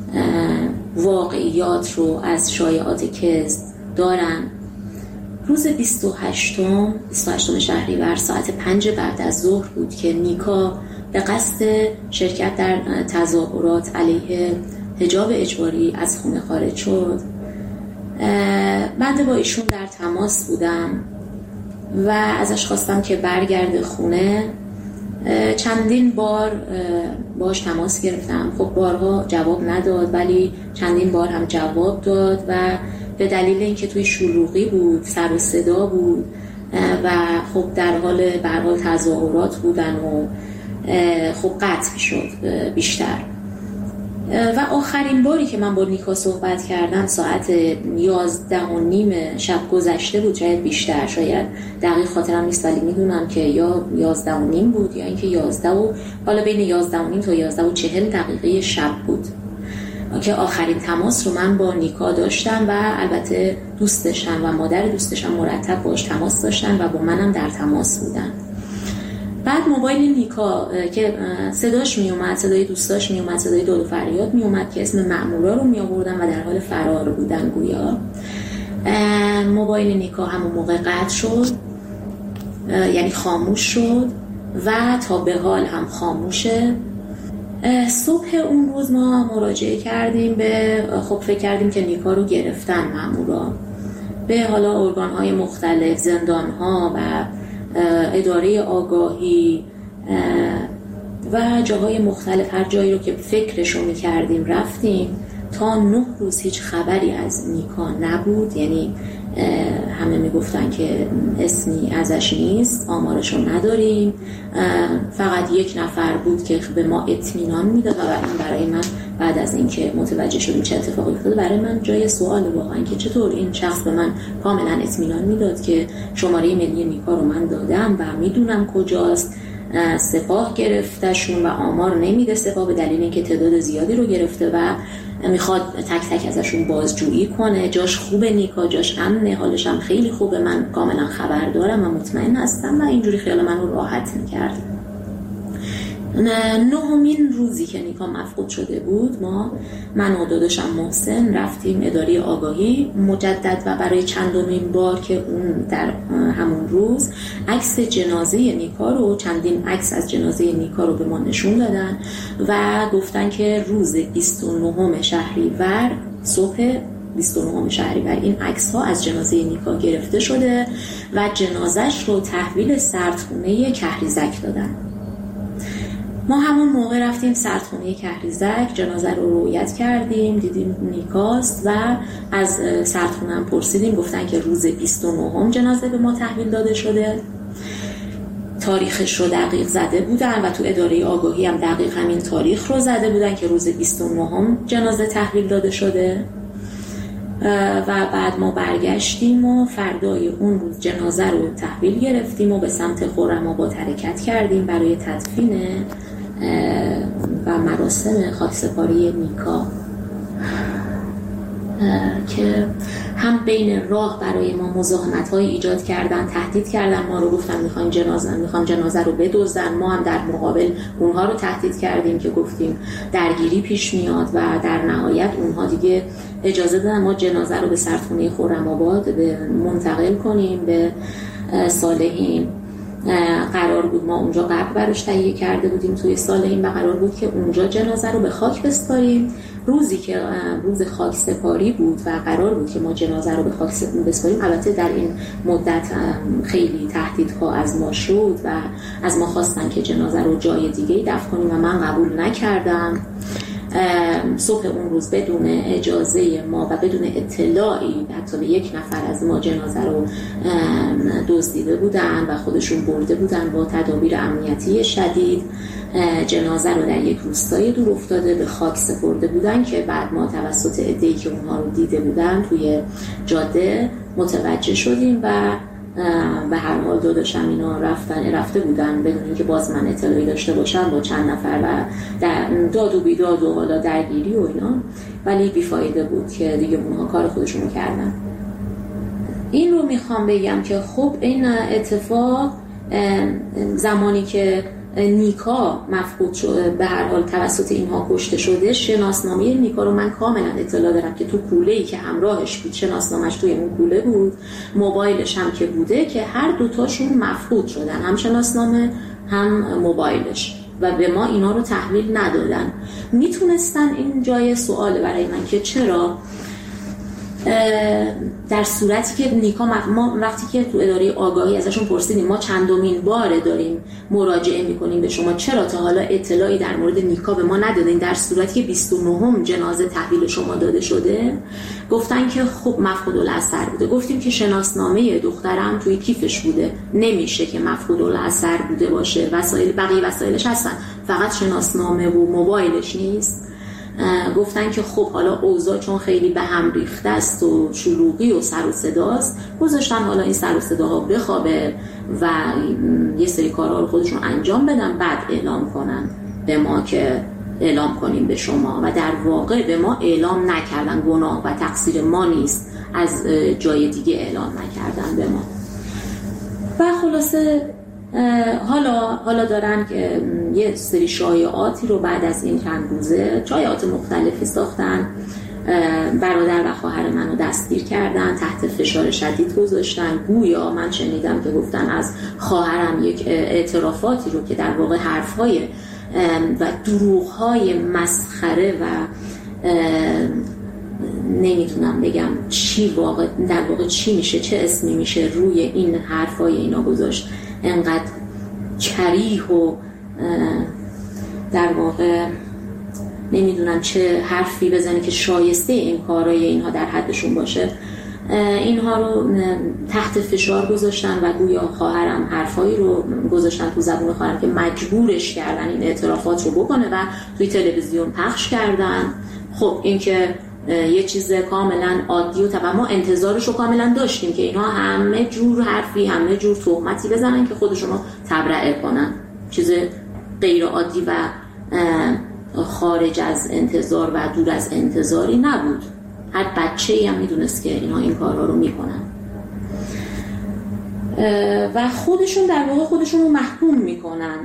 واقعیات رو از شایعات کذب دارن. روز بیست و هشتم شهریور ساعت پنج بعد از ظهر بود که نیکا به قصد شرکت در تظاهرات علیه حجاب اجباری از خونه خارج شد. من با ایشون در تماس بودم و ازش خواستم که برگرده خونه. چندین بار باش تماس گرفتم، خب بارها جواب نداد، ولی چندین بار هم جواب داد و به دلیل اینکه توی شلوغی بود، سر و صدا بود و خب در حال به هر حال تظاهرات بودن و خب قطع شد بیشتر. و آخرین باری که من با نیکا صحبت کردم ساعت یازده و نیم شب گذشته بود، شاید بیشتر، شاید دقیق خاطرم نیست، ولی میدونم که یا یازده و نیم بود یا اینکه یازده و حالا بین یازده و نیم تا یازده و چهل دقیقه شب بود که آخرین تماس رو من با نیکا داشتم و البته دوستشم و مادر دوستشم مرتب باش تماس داشتن و با منم در تماس بودن. بعد موبایل نیکا که صداش می اومد، صدای دوستاش می اومد، صدای داد و فریاد می اومد که اسم مأمورا رو می آوردن و در حال فرار بودن گویا. موبایل نیکا همون موقع قطع شد، یعنی خاموش شد و تا به حال هم خاموشه. صبح اون روز ما مراجعه کردیم به، خب فکر کردیم که نیکا رو گرفتن مأمورا، به حالا ارگان‌های مختلف، زندان‌ها و اداره آگاهی و جاهای مختلف، هر جایی رو که فکرشو می‌کردیم رفتیم. تا نه روز هیچ خبری از نیکا نبود، یعنی همه میگفتن که اسمی ازش نیست، آمارشو نداریم. فقط یک نفر بود که به ما اطمینان میداد و این برای من بعد از اینکه متوجه شدیم چه اتفاقی افتاده برای من جای سوال واقعا که چطور این شخص به من کاملا اطمینان میداد که شماره ملی نیکا رو من دادم و میدونم کجاست. سپاه گرفتشون و آمار نمیده سپاه به دلیل اینکه تعداد زیادی رو گرفته و میخواد تک تک ازشون بازجویی کنه. جاش خوبه نیکا، جاش امنه، حالش هم خیلی خوبه، من کاملا خبر دارم و مطمئن هستم و اینجوری خیال منو راحت میکرد. نهمین روزی که نیکا مفقود شده بود، ما من و داداشم محسن رفتیم اداره آگاهی مجدد و برای چندمین بار که اون در همون روز عکس جنازه نیکا رو، چندین عکس از جنازه نیکا رو به ما نشون دادن و گفتن که روز بیست و نهم شهریور، صبح بیست و نهم شهریور این عکس ها از جنازه نیکا گرفته شده و جنازش رو تحویل سردخونه کهریزک دادن. ما همون موقع رفتیم سردخونه کهریزک، جنازه رو رویت کردیم، دیدیم نیکاست و از سردخونه هم پرسیدیم، گفتن که روز بیست و نهم جنازه به ما تحویل داده شده. تاریخش رو دقیق زده بودن و تو اداره آگاهی هم دقیق همین تاریخ رو زده بودن که روز بیست و نهم جنازه تحویل داده شده. و بعد ما برگشتیم و فردای اون روز جنازه رو تحویل گرفتیم و به سمت خرم‌آباد حرکت کردیم برای تدفین و مراسم خاکسپاری نیکا که هم بین راه برای ما مزاحمت‌های ایجاد کردن، تهدید کردن، ما رو گفتن می‌خوایم جنازه می‌خوام جنازه رو بدزدن. ما هم در مقابل اونها رو تهدید کردیم که گفتیم درگیری پیش میاد و در نهایت اونها دیگه اجازه دادن ما جنازه رو به سردخونه خرم‌آباد منتقل کنیم به صالحین. قرار بود ما اونجا قبر براش تهیه کرده بودیم توی صالحین و قرار بود که اونجا جنازه رو به خاک بسپاریم. روزی که روز خاک سپاری بود و قرار بود که ما جنازه رو به خاک بسپاریم، البته در این مدت خیلی تهدیدها از ما شد و از ما خواستن که جنازه رو جای دیگه دفن کنیم و من قبول نکردم. صبح اون روز بدون اجازه ما و بدون اطلاعی حتی به یک نفر از ما جنازه رو دزدیده بودن و خودشون برده بودن با تدابیر امنیتی شدید. جنازه رو در یک روستای دور افتاده به خاک سپرده بودن که بعد ما توسط عده‌ای که اونها رو دیده بودن توی جاده متوجه شدیم و به هر حال داداشم اینا رفتن رفته بودن بدون اینکه باز من اطلاعی داشته باشم با چند نفر و در داد و بیداد و حالا درگیری و اینا، ولی بیفایده بود که دیگه اونها کار خودشونو کردن. این رو میخوام بگم که خب این اتفاق زمانی که نیکا مفقود شده به هر حال توسط اینها کشته شده، شناسنامه نیکا رو من کاملا اطلاع دارم که تو کوله‌ای که همراهش بود شناسنامه‌اش توی اون کوله بود، موبایلش هم که بوده که هر دوتاشون مفقود شدن، هم شناسنامه هم موبایلش و به ما اینا رو تحویل ندادن. میتونستن، این جای سوال برای من که چرا در صورتی که نیکا ما وقتی که تو اداره آگاهی ازشون پرسیدیم ما چندمین باره داریم مراجعه میکنیم به شما، چرا تا حالا اطلاعی در مورد نیکا به ما ندادین در صورتی که بیست و نهم جنازه تحویل شما داده شده؟ گفتن که خب مفقود الاثر بوده. گفتیم که شناسنامه دخترم توی کیفش بوده، نمیشه که مفقود الاثر بوده باشه، وسایل بقیه وسایلش هستن، فقط شناسنامه و موبایلش نیست. گفتن که خب حالا اوضاع چون خیلی به هم ریخته است و شلوغی و سر و صداست، گذاشتن حالا این سر و صداها بخوابه و یه سری کارها رو خودشون انجام بدن، بعد اعلام کنن به ما که اعلام کنیم به شما. و در واقع به ما اعلام نکردن، گناه و تقصیر ما نیست، از جای دیگه اعلام نکردن به ما. و خلاصه حالا حالا دارن که یه سری شایعاتی رو بعد از این چند روزه، شایعات مختلفی ساختن، برادر و خواهر منو دستگیر کردن، تحت فشار شدید گذاشتن. گویا من شنیدم که گفتن از خواهرم یک اعترافاتی رو که در واقع حرف‌های و دروغ‌های مسخره و نمیتونم بگم چی واقع در واقع چی میشه، چه اسمی میشه روی این حرفای اینا گذاشت. انقدر کریه و در واقع نمیدونم چه حرفی بزنه که شایسته این کارای اینها در حدشون باشه. اینها رو تحت فشار گذاشتن و گویا خواهرم حرفایی رو گذاشتن تو زبون خواهرم که مجبورش کردن این اعترافات رو بکنه و توی تلویزیون پخش کردن. خب این که یه چیز کاملا عادی و طبعا ما انتظارش رو کاملا داشتیم که اینها همه جور حرفی، همه جور تهمتی بزنن که خودشون رو تبرئه کنن. چیز غیر عادی و خارج از انتظار و دور از انتظاری نبود. هر بچه‌ای هم میدونست که اینها این کارها رو میکنن و خودشون در واقع خودشون رو محکوم میکنن.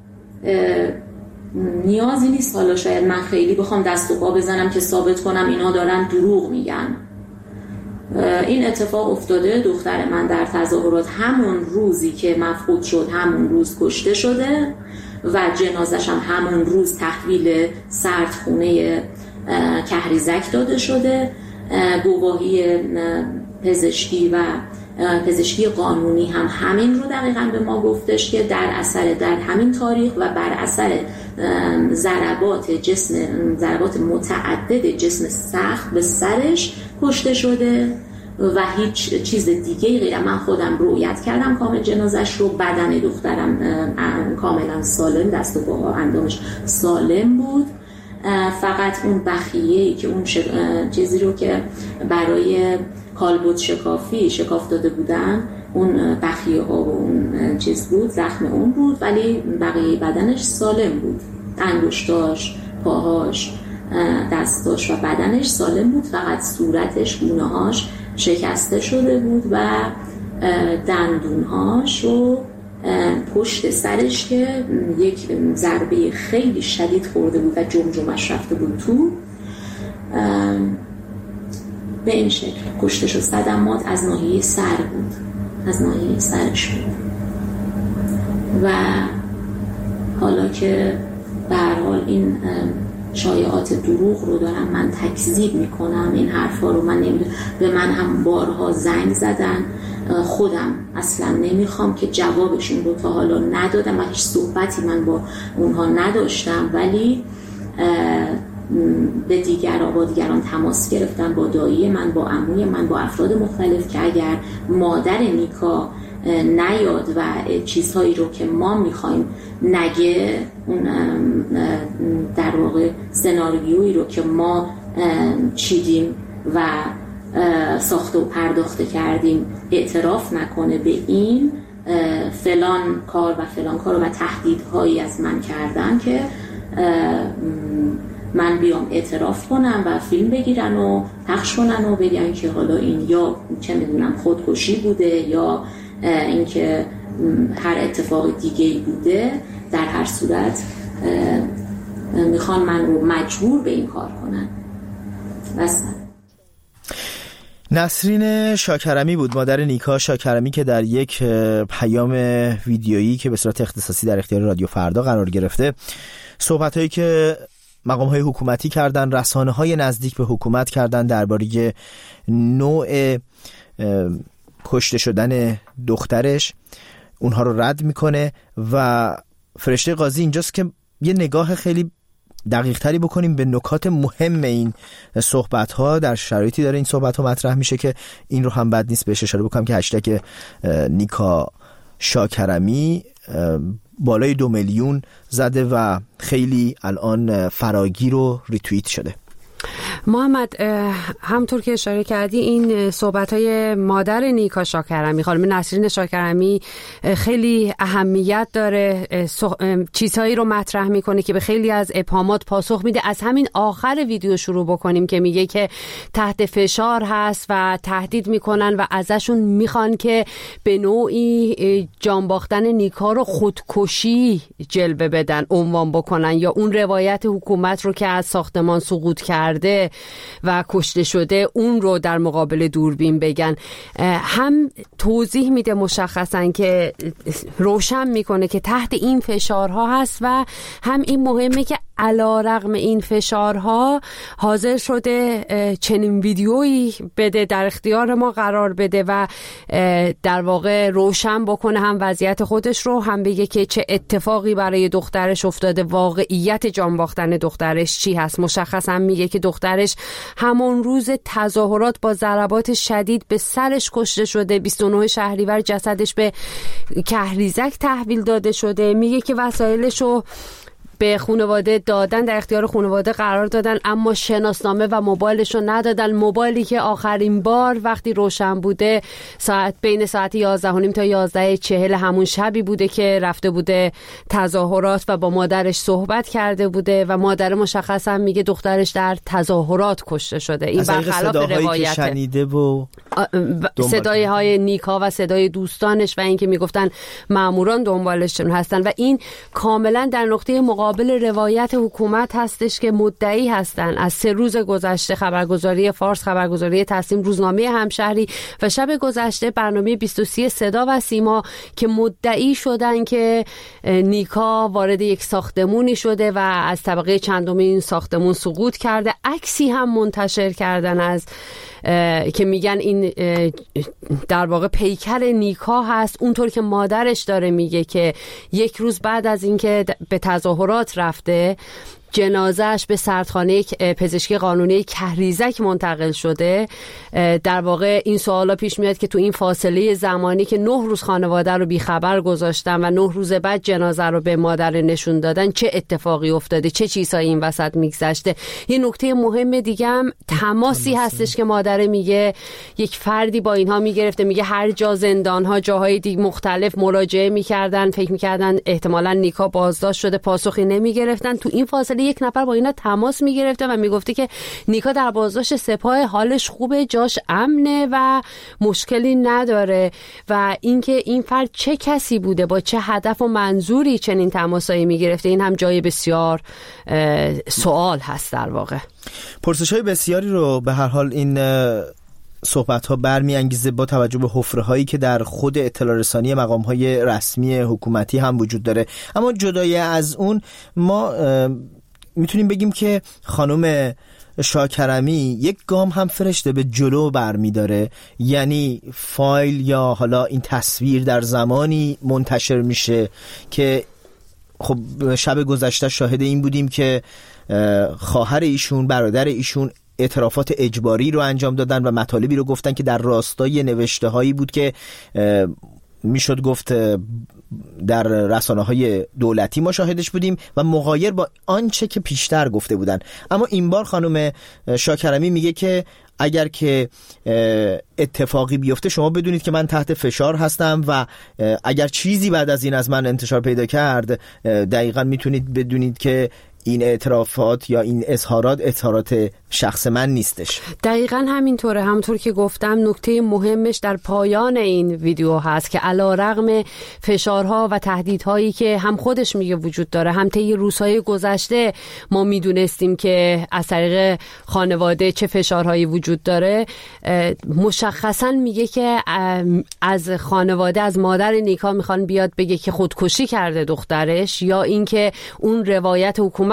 نیازی نیست حالا شاید من خیلی بخوام دست و پا بزنم که ثابت کنم اینا دارن دروغ میگن. این اتفاق افتاده، دختر من در تظاهرات همون روزی که مفقود شد همون روز کشته شده و جنازش هم همون روز تحویل سردخونه کهریزک داده شده. گواهی پزشکی و پزشکی قانونی هم همین رو دقیقاً به ما گفتش که در اثر در همین تاریخ و بر اثر ضربات جسم ضربات متعدد جسم سخت به سرش کشته شده و هیچ چیز دیگه غیر من خودم رؤیت کردم کامل جنازش رو. بدن دخترم کاملا سالم، دست و پاها اندامش سالم بود، فقط اون بخیه‌ای که اون شک... چیزی رو که برای کالبد شکافی شکاف داده بودن، اون بخیه ها و اون چیز بود، زخم اون بود، ولی بقیه بدنش سالم بود. انگشتاش، پاهاش، دستاش و بدنش سالم بود، فقط صورتش، گونه‌هاش شکسته شده بود و دندونهاش و پشت سرش که یک ضربه خیلی شدید خورده بود و جمجمش رفته بود تو. به این شکل کشته شد. صدمات از ناحیه سر بود، از ناحیه سرش بود. و حالا که به هر حال این شایعات دروغ رو دارم من تکذیب میکنم، این حرفا رو من نمیدونم، به من هم بارها زنگ زدن، خودم اصلا نمیخوام که جوابشون رو تا حالا ندادم و هیچ صحبتی من با اونها نداشتم، ولی به دیگران با دیگران تماس گرفتم، با دایی من، با عموی من، با افراد مختلف که اگر مادر نیکا نیاد و چیزهایی رو که ما میخوایم نگه، اون در واقع سناریویی رو که ما چیدیم و ساخته و پرداخته کردیم اعتراف نکنه به این فلان کار و فلان کار و تهدیدهایی از من کردن که من بیام اعتراف کنم و فیلم بگیرن و پخش کنن و بگن که حالا این یا چه میدونم خودکشی بوده یا اینکه هر اتفاق دیگه‌ای بوده. در هر صورت میخوان من رو مجبور به این کار کنن. بس. نسرین شاکرمی بود، مادر نیکا شاکرمی، که در یک پیام ویدیویی که به صورت اختصاصی در اختیار رادیو فردا قرار گرفته، صحبت‌هایی که مقام‌های حکومتی کردن، رسانه‌های نزدیک به حکومت کردن درباره نوع کشته شدن دخترش، اونها رو رد میکنه و فرشته قاضی اینجاست که یه نگاه خیلی دقیق تری بکنیم به نکات مهم این صحبت ها. در شرایطی داره این صحبت ها مطرح میشه که این رو هم بد نیست بهش اشاره بکنم که هشتگ نیکا شاکرمی بالای دو میلیون زده و خیلی الان فراگیر و ریتوییت شده. محمد، همطور که اشاره کردی این صحبت‌های مادر نیکا شاکرمی، خانم نسرین شاکرمی، خیلی اهمیت داره. چیزهایی رو مطرح میکنه که به خیلی از ابهامات پاسخ میده. از همین آخر ویدیو شروع بکنیم که میگه که تحت فشار هست و تهدید میکنن و ازشون میخوان که به نوعی جان باختن نیکا رو خودکشی جلوه بدن، عنوان بکنن، یا اون روایت حکومت رو که از ساختمان سقوط کرده و کشته شده اون رو در مقابل دوربین بگن. هم توضیح میده مشخصا که روشن میکنه که تحت این فشارها هست و هم این مهمه که علی رغم این فشارها حاضر شده چنین ویدیویی بده، در اختیار ما قرار بده و در واقع روشن بکنه هم وضعیت خودش رو، هم بگه که چه اتفاقی برای دخترش افتاده، واقعیت جان باختن دخترش چی هست. مشخصا میگه که دخترش همون روز تظاهرات با ضربات شدید به سرش کشته شده. بیست و نه شهریور جسدش به کهریزک تحویل داده شده. میگه که وسایلش رو به خانواده دادن، در اختیار خانواده قرار دادن، اما شناسنامه و موبایلش رو ندادن. موبایلی که آخرین بار وقتی روشن بوده ساعت بین ساعت یازده و نیم تا یازده و چهل همون شبی بوده که رفته بوده تظاهرات و با مادرش صحبت کرده بوده و مادر مشخصا میگه دخترش در تظاهرات کشته شده. این برخلاف روایت شنیده و صدای های نیکا و صدای دوستانش و اینکه میگفتن ماموران دنبالشون هستن و این کاملا در نقطه مقابل روایت حکومت هستش که مدعی هستن. از سه روز گذشته خبرگزاری فارس، خبرگزاری تسنیم، روزنامه همشهری و شب گذشته برنامه بیست و سه صدا و سیما که مدعی شدن که نیکا وارد یک ساختمونی شده و از طبقه چندمین این ساختمون سقوط کرده. عکسی هم منتشر کردن از که میگن این در واقع پیکر نیکا هست، اونطور که مادرش داره میگه که یک روز بعد از اینکه به تظاهرات رفته جنازهش به سردخانه پزشکی قانونی کهریزک منتقل شده. در واقع این سوالا پیش میاد که تو این فاصله زمانی که نه روز خانواده رو بیخبر گذاشتن و نه روز بعد جنازه رو به مادر نشون دادن چه اتفاقی افتاده، چه چیزایی این وسط میگذشته. یه نکته مهم دیگه هم تماسی هستش که مادر میگه یک فردی با اینها میگرفته. میگه هر جا زندانها جاهای دیگه مختلف مراجعه میکردن، فکر میکردن احتمالاً نیکا بازداشت شده، پاسخی نمیگرفتن. تو این فاصله یک نفر با اینا تماس میگرفته و میگفته که نیکا در بازداشت سپاه، حالش خوبه، جاش امنه و مشکلی نداره. و اینکه این فرد چه کسی بوده، با چه هدف و منظوری چنین تماسایی میگرفته، این هم جای بسیار سوال هست. در واقع پرسش‌های بسیاری رو به هر حال این صحبت ها برمیانگیزه با توجه به حفره هایی که در خود اطلاع رسانی مقام های رسمی حکومتی هم وجود داره. اما جدای از اون ما میتونیم بگیم که خانم شاکرمی یک گام هم فرشته به جلو برمی داره. یعنی فایل یا حالا این تصویر در زمانی منتشر میشه که خب شب گذشته شاهد این بودیم که خواهر ایشون، برادر ایشون اعترافات اجباری رو انجام دادن و مطالبی رو گفتن که در راستای نوشته هایی بود که میشد گفت در رسانه های دولتی ما شاهدش بودیم و مغایر با آنچه که پیشتر گفته بودن. اما این بار خانم شاکرمی میگه که اگر که اتفاقی بیفته شما بدونید که من تحت فشار هستم و اگر چیزی بعد از این از من انتشار پیدا کرد دقیقاً میتونید بدونید که این اعترافات یا این اظهارات اظهارات شخص من نیستش. دقیقاً همینطوره. همونطور که گفتم نکته مهمش در پایان این ویدیو هست که علی رغم فشارها و تهدیدهایی که هم خودش میگه وجود داره، هم طی روزهای گذشته ما میدونستیم که از طریق خانواده چه فشارهایی وجود داره، مشخصاً میگه که از خانواده، از مادر نیکا میخوان بیاد بگه که خودکشی کرده دخترش، یا اینکه اون روایت حکومت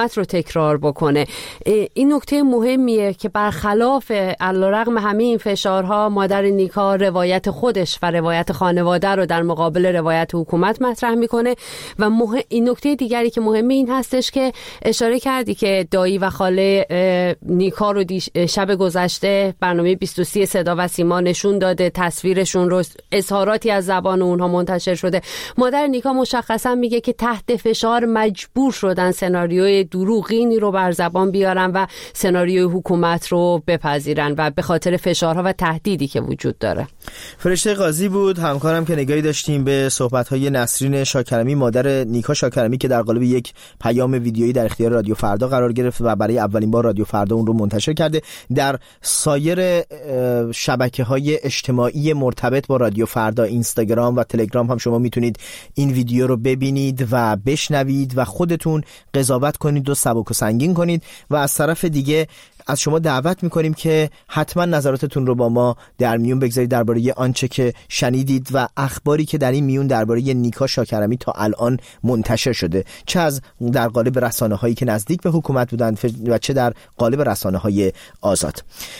حکومت رو تکرار بکنه. این نکته مهمیه که برخلاف علیرغم همه این فشارها مادر نیکا روایت خودش و روایت خانواده رو در مقابل روایت حکومت مطرح میکنه و مهم... این نکته دیگری که مهمه این هستش که اشاره کردی که دایی و خاله نیکا رو شب گذشته برنامه بیست و سه صدا و سیما نشون داده، تصویرشون رو، اظهاراتی از زبان اونها منتشر شده. مادر نیکا مشخصا میگه که تحت فشار مجبور شدن سناریوی دروغینی رو بر زبان بیارن و سناریوی حکومت رو بپذیرن و به خاطر فشارها و تهدیدی که وجود داره. فرشته قاضی بود همکارم که نگاهی داشتیم به صحبت‌های نسرین شاکرمی مادر نیکا شاکرمی که در قالب یک پیام ویدیویی در اختیار رادیو فردا قرار گرفت و برای اولین بار رادیو فردا اون رو منتشر کرده. در سایر شبکه‌های اجتماعی مرتبط با رادیو فردا، اینستاگرام و تلگرام هم شما میتونید این ویدیو رو ببینید و بشنوید و خودتون قضاوت کنید و سبک و سنگین کنید و از طرف دیگه از شما دعوت میکنیم که حتما نظراتتون رو با ما در میون بگذارید درباره آنچه که شنیدید و اخباری که در این میون درباره نیکا شاکرمی تا الان منتشر شده، چه از در قالب رسانه‌هایی که نزدیک به حکومت بودند و چه در قالب رسانه‌های آزاد.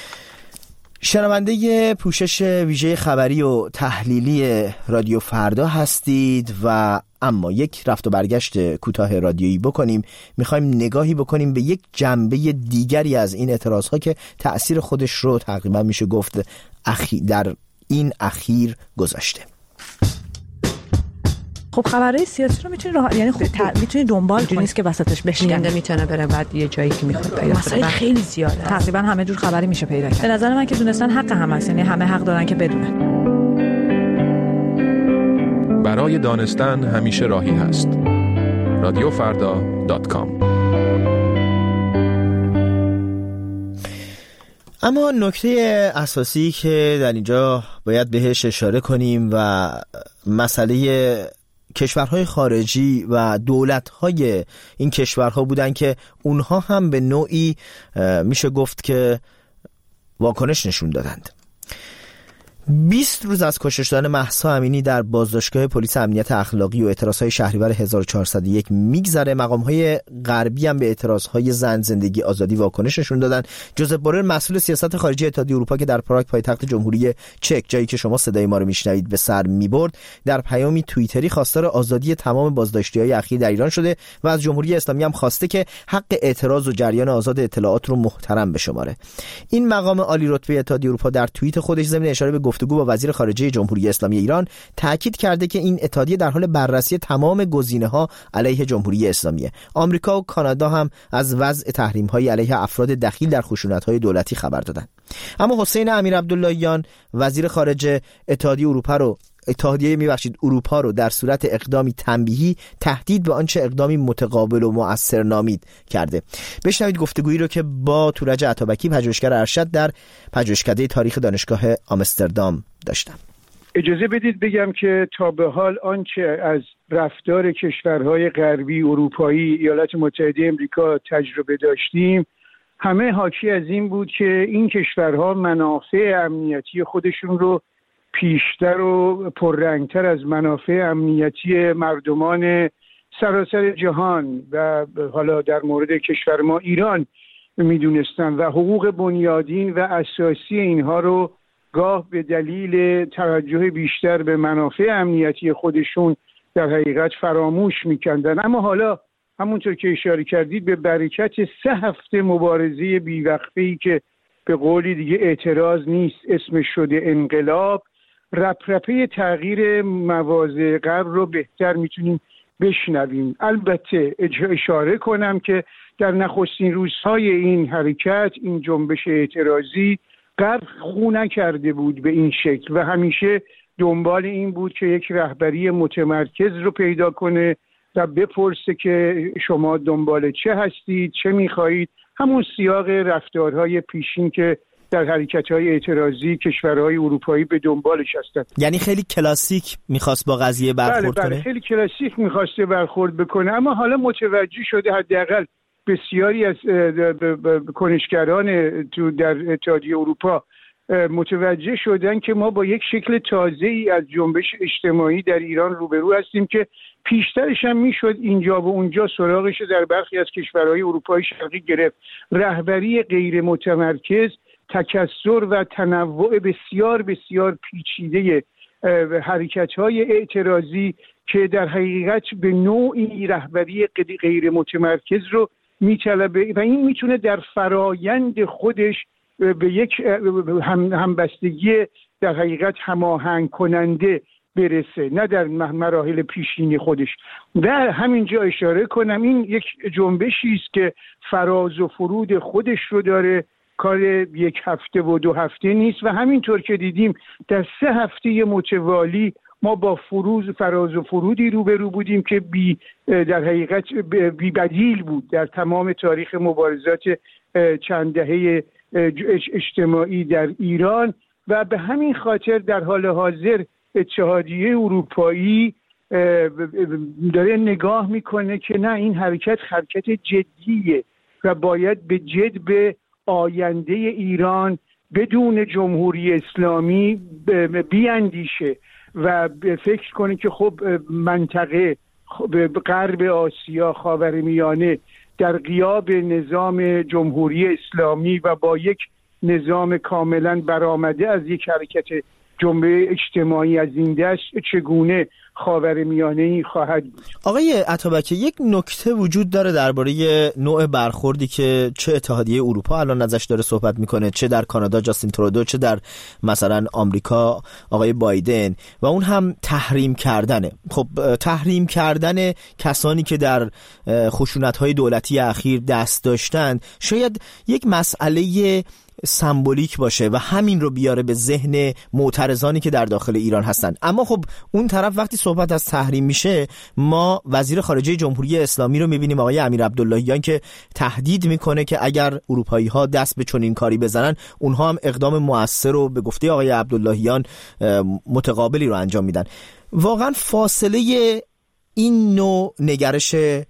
شنونده پوشش ویژه خبری و تحلیلی رادیو فردا هستید و اما یک رفت و برگشت کوتاه رادیویی بکنیم. میخوایم نگاهی بکنیم به یک جنبه دیگری از این اعتراضها که تأثیر خودش رو تقریبا میشه گفت اخی در این اخیر گذاشته. خب خبرهای سیاسی رو میتونی راه... یعنی خب ت... میتونی دنبال کنی، نیست که وسطش بشکنه، میتونه بره بعد یه جایی که میخواد پیدا کنه. خیلی زیاده، تقریبا همه جور خبری میشه پیدا کرد. به نظر من که دونستن حق هم هست، یعنی همه حق دارن که بدونن. برای دانستن همیشه راهی هست. رادیو فردا دات کام. اما نکته اساسی که در اینجا باید بهش اشاره کنیم و مسئله کشورهای خارجی و دولتهای این کشورها بودن که اونها هم به نوعی میشه گفت که واکنش نشون دادند. بیست روز از کشته شدن مهسا امینی در بازداشتگاه پلیس امنیت اخلاقی و اعتراضهای شهریور هزار و چهارصد و یک میگذره. مقامهای غربی هم به اعتراضهای زن، زندگی، آزادی واکنش نشون دادن. جوزپ بورل مسئول سیاست خارجی اتحادیه اروپا که در پراگ پایتخت جمهوری چک، جایی که شما صدای ما رو میشنوید، به سر میبرد، در پیامی توییتری خواستار آزادی تمام بازداشتی‌های اخیر در ایران شده و از جمهوری اسلامی هم خواسته که حق اعتراض و جریان آزاد اطلاعات رو محترم بشماره. این مقام عالی رتبه اتحادیه اروپا در توییت خودش ضمن اشاره به گفتگو با وزیر خارجه جمهوری اسلامی ایران تاکید کرده که این اتحادیه در حال بررسی تمام گزینه‌ها علیه جمهوری اسلامی. آمریکا و کانادا هم از وضع تحریم‌های علیه افراد دخیل در خشونت‌های دولتی خبر دادند. اما حسین امیرعبداللهیان وزیر خارجه اتحادیه اروپا رو اتحادیه میبخشید اروپا رو در صورت اقدامی تنبیهی تهدید به آنچه اقدامی متقابل و مؤثر نامید کرده. بشنوید گفتگویی رو که با تورج عطابکی پژوهشگر ارشد در پژوهشکده تاریخ دانشگاه آمستردام داشتم. اجازه بدید بگم که تا به حال آنچه از رفتار کشورهای غربی، اروپایی، ایالات متحده آمریکا تجربه داشتیم همه حاکی از این بود که این کشورها منافع امنیتی خودشون رو پیشتر و پررنگتر از منافع امنیتی مردمان سراسر جهان و حالا در مورد کشور ما ایران میدونستن و حقوق بنیادین و اساسی اینها رو گاه به دلیل توجه بیشتر به منافع امنیتی خودشون در حقیقت فراموش میکردن. اما حالا همونطور که اشاره کردید به برکت سه هفته مبارزه بیوقفه‌ای که به قولی دیگه اعتراض نیست اسمش شده انقلاب، رپرپه تغییر مواضع غرب رو بهتر میتونیم بشنویم. البته اشاره کنم که در نخستین روزهای این حرکت، این جنبش اعتراضی، غرب خو نکرده بود به این شکل و همیشه دنبال این بود که یک رهبری متمرکز رو پیدا کنه و بپرسه که شما دنبال چه هستید، چه میخواهید، همون سیاق رفتارهای پیشین که در حرکت‌های اعتراضی کشورهای اروپایی به دنبالش هستند. یعنی خیلی کلاسیک میخواست با قضیه برخورد بله بله کنه؟ خیلی کلاسیک میخواسته برخورد بکنه، اما حالا متوجه شده حداقل بسیاری از کنشگران تو در اتحادیه اروپا متوجه شدن که ما با یک شکل تازه‌ای از جنبش اجتماعی در ایران روبرو هستیم که پیشترش هم میشد اینجا و اونجا سراغش در برخی از کشورهای اروپای شرقی گرفت. رهبری غیر متمرکز، تکثر و تنوع بسیار بسیار پیچیده حرکت‌های اعتراضی که در حقیقت به نوعی رهبری غیر متمرکز رو میطلبه و این میتونه در فرایند خودش به یک هم همبستگی در حقیقت هماهنگ کننده برسه، نه در مراحل پیشینی خودش. در همینجا اشاره کنم این یک جنبشی است که فراز و فرود خودش رو داره، کار یک هفته و دو هفته نیست و همینطور که دیدیم در سه هفته متوالی ما با فروز فراز و فرودی روبرو بودیم که بی در حقیقت بی بدیل بود در تمام تاریخ مبارزات چند دهه اجتماعی در ایران و به همین خاطر در حال حاضر اتحادیه اروپایی داره نگاه میکنه که نه، این حرکت حرکت جدیه و باید به جد به آینده ایران بدون جمهوری اسلامی بیاندیشه و فکر کنه که خب منطقه غرب آسیا، خاورمیانه در غیاب نظام جمهوری اسلامی و با یک نظام کاملا برآمده از یک حرکت جنبه اجتماعی از این دست چگونه خاورمیانه‌ای خواهد بود. آقای عطابکی، یک نکته وجود داره درباره نوع برخوردی که چه اتحادیه اروپا الان ازش داره صحبت میکنه، چه در کانادا جاستین ترودو، چه در مثلا آمریکا آقای بایدن، و اون هم تحریم کردنه. خب تحریم کردن کسانی که در خشونت‌های دولتی اخیر دست داشتند شاید یک مسئله سمبولیک باشه و همین رو بیاره به ذهن معترضانی که در داخل ایران هستن. اما خب اون طرف وقتی صحبت از تحریم میشه، ما وزیر خارجه جمهوری اسلامی رو میبینیم آقای امیر عبداللهیان که تهدید میکنه که اگر اروپایی ها دست به چنین کاری بزنن اونها هم اقدام مؤثر رو به گفته آقای عبداللهیان متقابلی رو انجام میدن. واقعا فاصله این نوع نگرش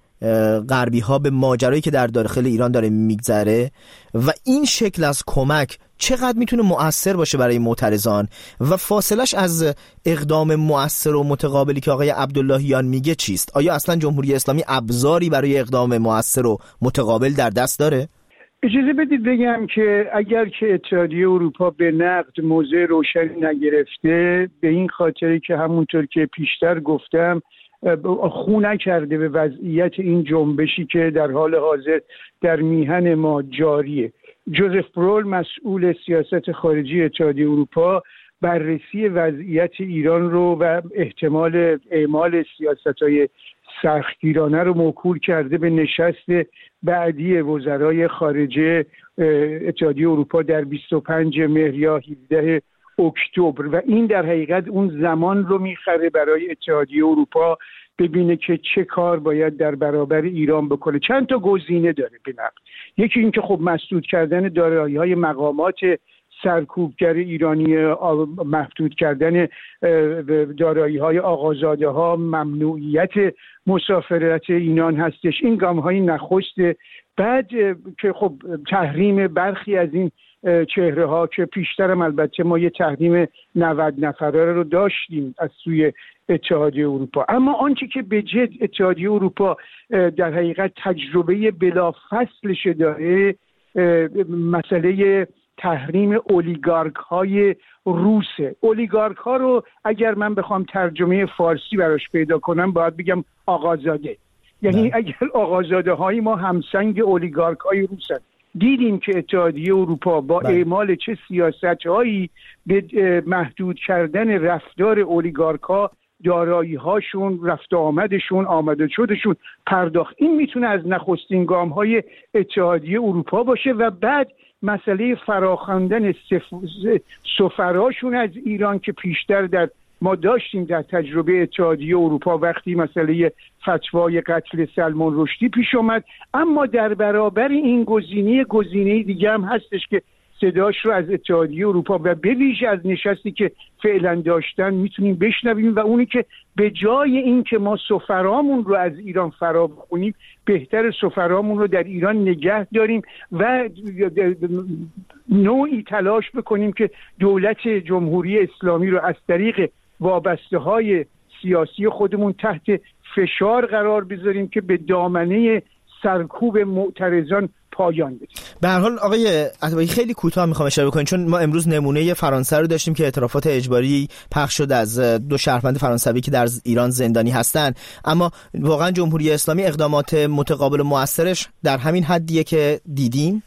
غربی ها به ماجرایی که در داخل ایران داره میگذره و این شکل از کمک چقدر میتونه مؤثر باشه برای معترضان و فاصلش از اقدام مؤثر و متقابلی که آقای عبداللهیان میگه چیست؟ آیا اصلا جمهوری اسلامی ابزاری برای اقدام مؤثر و متقابل در دست داره؟ اجازه بدید بگم که اگر که اتحادیه اروپا به نقد موضع روشنی نگرفته، به این خاطری که همونطور که پیشتر گفتم خو نکرده به وضعیت این جنبشی که در حال حاضر در میهن ما جاریه. جوزف برول مسئول سیاست خارجی اتحادیه اروپا بررسی وضعیت ایران رو و احتمال اعمال سیاست‌های سختگیرانه رو موکول کرده به نشست بعدی وزرای خارجه اتحادیه اروپا در بیست و پنجم مهر یا هفدهم اکتبر و این در حقیقت اون زمان رو میخره برای اتحادیه اروپا ببینه که چه کار باید در برابر ایران بکنه. چند تا گزینه داره به نقد. یکی این که خب مسدود کردن دارایی‌های مقامات سرکوبگر ایرانی، محدود کردن دارایی‌های آقازاده‌ها، ممنوعیت مسافرت اینان هستش. این گام‌های نخست. بعد که خب تحریم برخی از این چهره ها که پیشترم البته ما یه تحریم نود نفره رو داشتیم از سوی اتحادیه اروپا. اما آنچه که به جد اتحادیه اروپا در حقیقت تجربه بلافاصلش داره مسئله تحریم اولیگارک های روسه. اولیگارک ها رو اگر من بخوام ترجمه فارسی براش پیدا کنم باید بگم آقازاده. یعنی اگر آقازاده های ما همسنگ اولیگارک های روسن. دیدیم که اتحادیه اروپا با اعمال چه سیاست هایی به محدود کردن رفتار اولیگارک ها، دارایی هاشون، رفت آمدشون، آمد شدشون پرداخت. این میتونه از نخستین گام های اتحادیه اروپا باشه و بعد مسئله فراخواندن سفراشون از ایران که پیشتر در ما داشتیم در تجربه اتحادیه اروپا وقتی مسئله فتوای قتل سلمان رشدی پیش آمد. اما در برابر این گزینه گزینه دیگه هم هستش که صداش رو از اتحادیه اروپا و به ویژه از نشستی که فعلا داشتن میتونیم بشنویم و اونی که به جای این که ما سفرامون رو از ایران فرا بخونیم بهتر سفرامون رو در ایران نگه داریم و نوعی تلاش بکنیم که دولت جمهوری اسلامی رو از طریق وابسته های سیاسی خودمون تحت فشار قرار بذاریم که به دامنه سرکوب معترضان پایان بدیم. به هر حال آقای عطابکی خیلی کوتاه میخوام اشاره بکنم، چون ما امروز نمونه فرانسه رو داشتیم که اعترافات اجباری پخش شد از دو شهروند فرانسوی که در ایران زندانی هستن، اما واقعا جمهوری اسلامی اقدامات متقابل و مؤثرش در همین حدیه که دیدیم.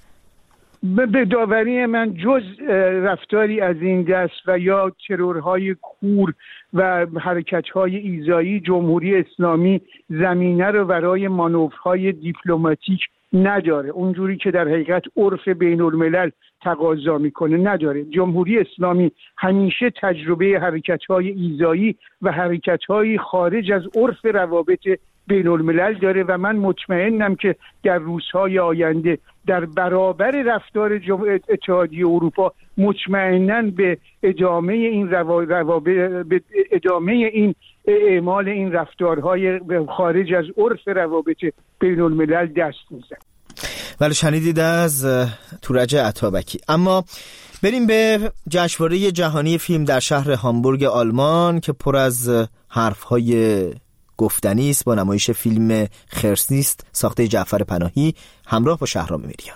به داوری من جز رفتاری از این دست و یا ترورهای کور و حرکت‌های ایذایی جمهوری اسلامی زمینه رو برای مانورهای دیپلماتیک نداره، اونجوری که در حقیقت عرف بین الملل تقاضا میکنه نداره. جمهوری اسلامی همیشه تجربه حرکت‌های ایذایی و حرکت‌های خارج از عرف روابط بین الملل داره و من مطمئنم که در روزهای آینده در برابر رفتار اتحادیه اروپا مطمئناً به ادامه این روابط به ادامه این اعمال این رفتارهای خارج از عرف روابط بین الملل دست میزن. ولی شنیدید از تورج عطابکی. اما بریم به جشنواره جهانی فیلم در شهر هامبورگ آلمان که پر از حرفهای گفتنی است با نمایش فیلم خرس نیست ساخته جعفر پناهی همراه با شهرام میریان.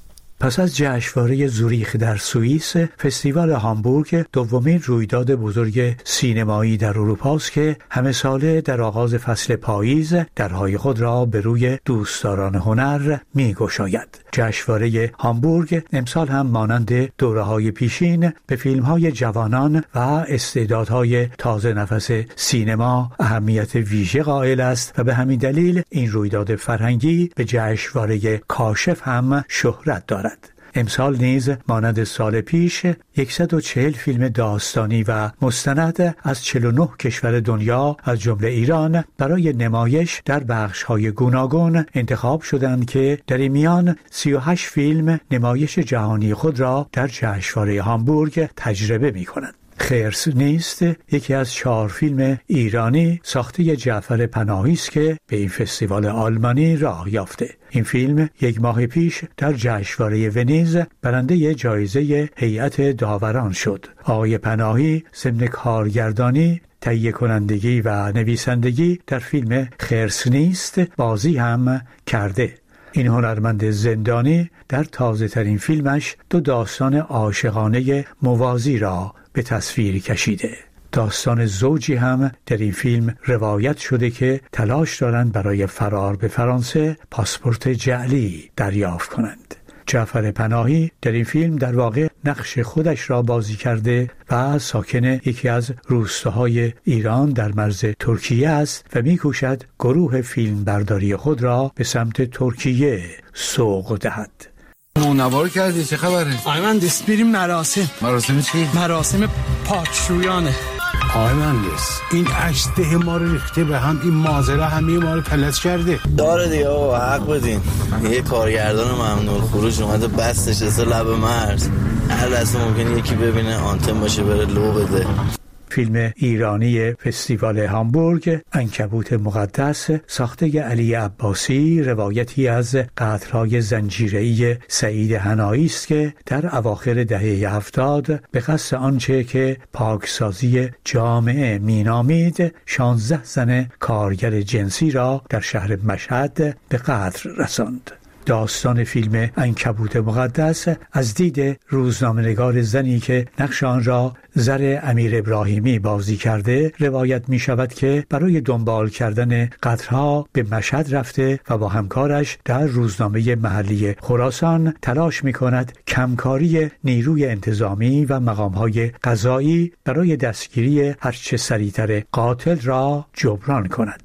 پس از جشنواره زوریخ در سوئیس، فستیوال هامبورگ دومین رویداد بزرگ سینمایی در اروپا است که همه ساله در آغاز فصل پاییز درهای خود را به روی دوستداران هنر می‌گشاید. جشنواره هامبورگ امسال هم مانند دوره‌های پیشین به فیلم‌های جوانان و استعدادهای تازه نفس سینما اهمیت ویژه قائل است و به همین دلیل این رویداد فرهنگی به جشنواره کاشف هم شهرت دارد. امسال نیز مانند سال پیش صد و چهل فیلم داستانی و مستند از چهل و نه کشور دنیا از جمله ایران برای نمایش در بخش‌های گوناگون انتخاب شدند که در این میان سی و هشت فیلم نمایش جهانی خود را در جشنواره هامبورگ تجربه می‌کنند. خرس نیست یکی از چهار فیلم ایرانی ساخته جعفر پناهی است که به این فستیوال آلمانی راه یافته. این فیلم یک ماه پیش در جشنواره ونیز برنده جایزه هیئت داوران شد. آقای پناهی ضمن کارگردانی، تهیه کنندگی و نویسندگی در فیلم خرس نیست بازی هم کرده. این هنرمند زندانی در تازه ترین فیلمش دو داستان عاشقانه موازی را به تصویر کشیده. داستان زوجی هم در این فیلم روایت شده که تلاش دارند برای فرار به فرانسه پاسپورت جعلی دریافت کنند. جعفر پناهی در این فیلم در واقع نقش خودش را بازی کرده و ساکن یکی از روستاهای ایران در مرز ترکیه است و می‌کوشد گروه فیلم برداری خود را به سمت ترکیه سوق دهد. نونوار کردی چه خبره؟ آقای مهندس بریم مراسم. مراسم چی؟ مراسم پاکشویانه. آقای مهندس این اشته ما رو ریخته به هم، این مازره همه ما رو پلس کرده. داره دیگه آقا حق بدین. یه کارگردان ممنون خروج اومده بستش از لب مرز، هر لحظه ممکنه یکی ببینه آنتن باشه بره لو بده. فیلم ایرانی فستیوال هامبورگ عنکبوت مقدس ساخته علی عباسی روایتی از قطرهای زنجیره‌ای سعید حنایی است که در اواخر دهه هفتاد به قصد آنچه که پاکسازی جامعه مینامید شانزده زن کارگر جنسی را در شهر مشهد به قتل رساند. داستان فیلم عنکبوت مقدس از دید روزنامه‌نگار زنی که نقش آن را زر امیر ابراهیمی بازی کرده روایت می شود که برای دنبال کردن قطرها به مشهد رفته و با همکارش در روزنامه محلی خراسان تلاش می کند کمکاری نیروی انتظامی و مقامهای قضایی برای دستگیری هرچه سریعتر قاتل را جبران کند.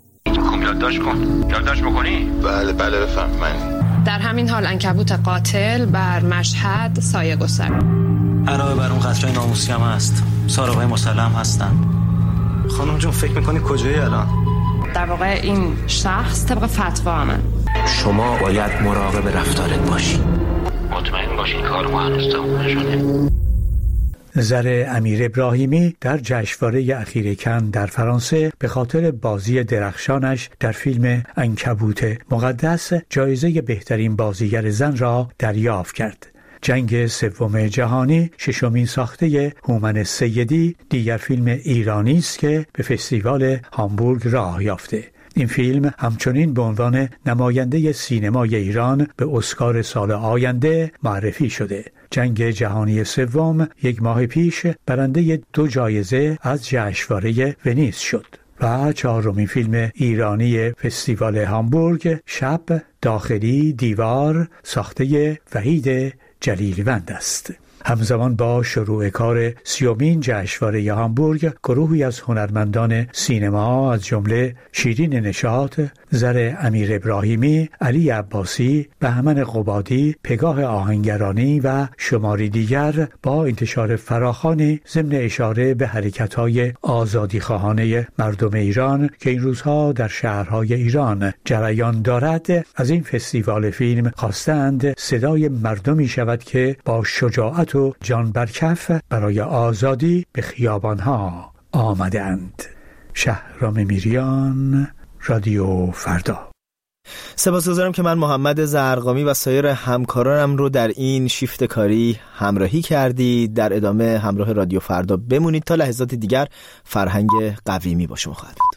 خب یادداشت کن. یادداشت میکنی؟ بله بله بفهم. من در همین حال عنکبوت قاتل بر مشهد سایه گذار. علاوه بر اون قطرهای ناموسی هم هست. سارقای مسلم هستن. خانم جون فکر میکنی کجایی الان؟ در واقع این شخص طبق فتوا همه. شما باید مراقب رفتارت باشی. مطمئن باشین کار ما هنوز تموم نشده. نظر امیر ابراهیمی در جشنواره اخیر کن در فرانسه به خاطر بازی درخشانش در فیلم عنکبوت مقدس جایزه بهترین بازیگر زن را دریافت کرد. جنگ سوم جهانی ششمین ساخته هومن سیدی دیگر فیلم ایرانی است که به فستیوال هامبورگ راه یافته. این فیلم همچنین به عنوان نماینده سینمای ایران به اسکار سال آینده معرفی شده. جنگ جهانی سوم یک ماه پیش برنده دو جایزه از جشنواره ونیز شد و چهارمین فیلم ایرانی فستیوال هامبورگ شب داخلی دیوار ساخته وحید جلیلوند است. همزمان با شروع کار سیومین جشنواره هامبورگ گروهی از هنرمندان سینما از جمله شیرین نشاط، زر امیر ابراهیمی، علی عباسی، بهمن قبادی، پگاه آهنگرانی و شماری دیگر با انتشار فراخوانی ضمن اشاره به حرکت‌های آزادیخواهانه مردم ایران که این روزها در شهرهای ایران جریان دارد از این فستیوال فیلم خواستند صدای مردمی شود که با شجاعت و جان برکف برای آزادی به خیابانها آمدند. شهرام میریان، رادیو فردا. سپاسگزارم که من محمد زرقامی و سایر همکارانم رو در این شیفت کاری همراهی کردید. در ادامه همراه رادیو فردا بمونید تا لحظات دیگر. فرهنگ قویمی با شما خواهد بود.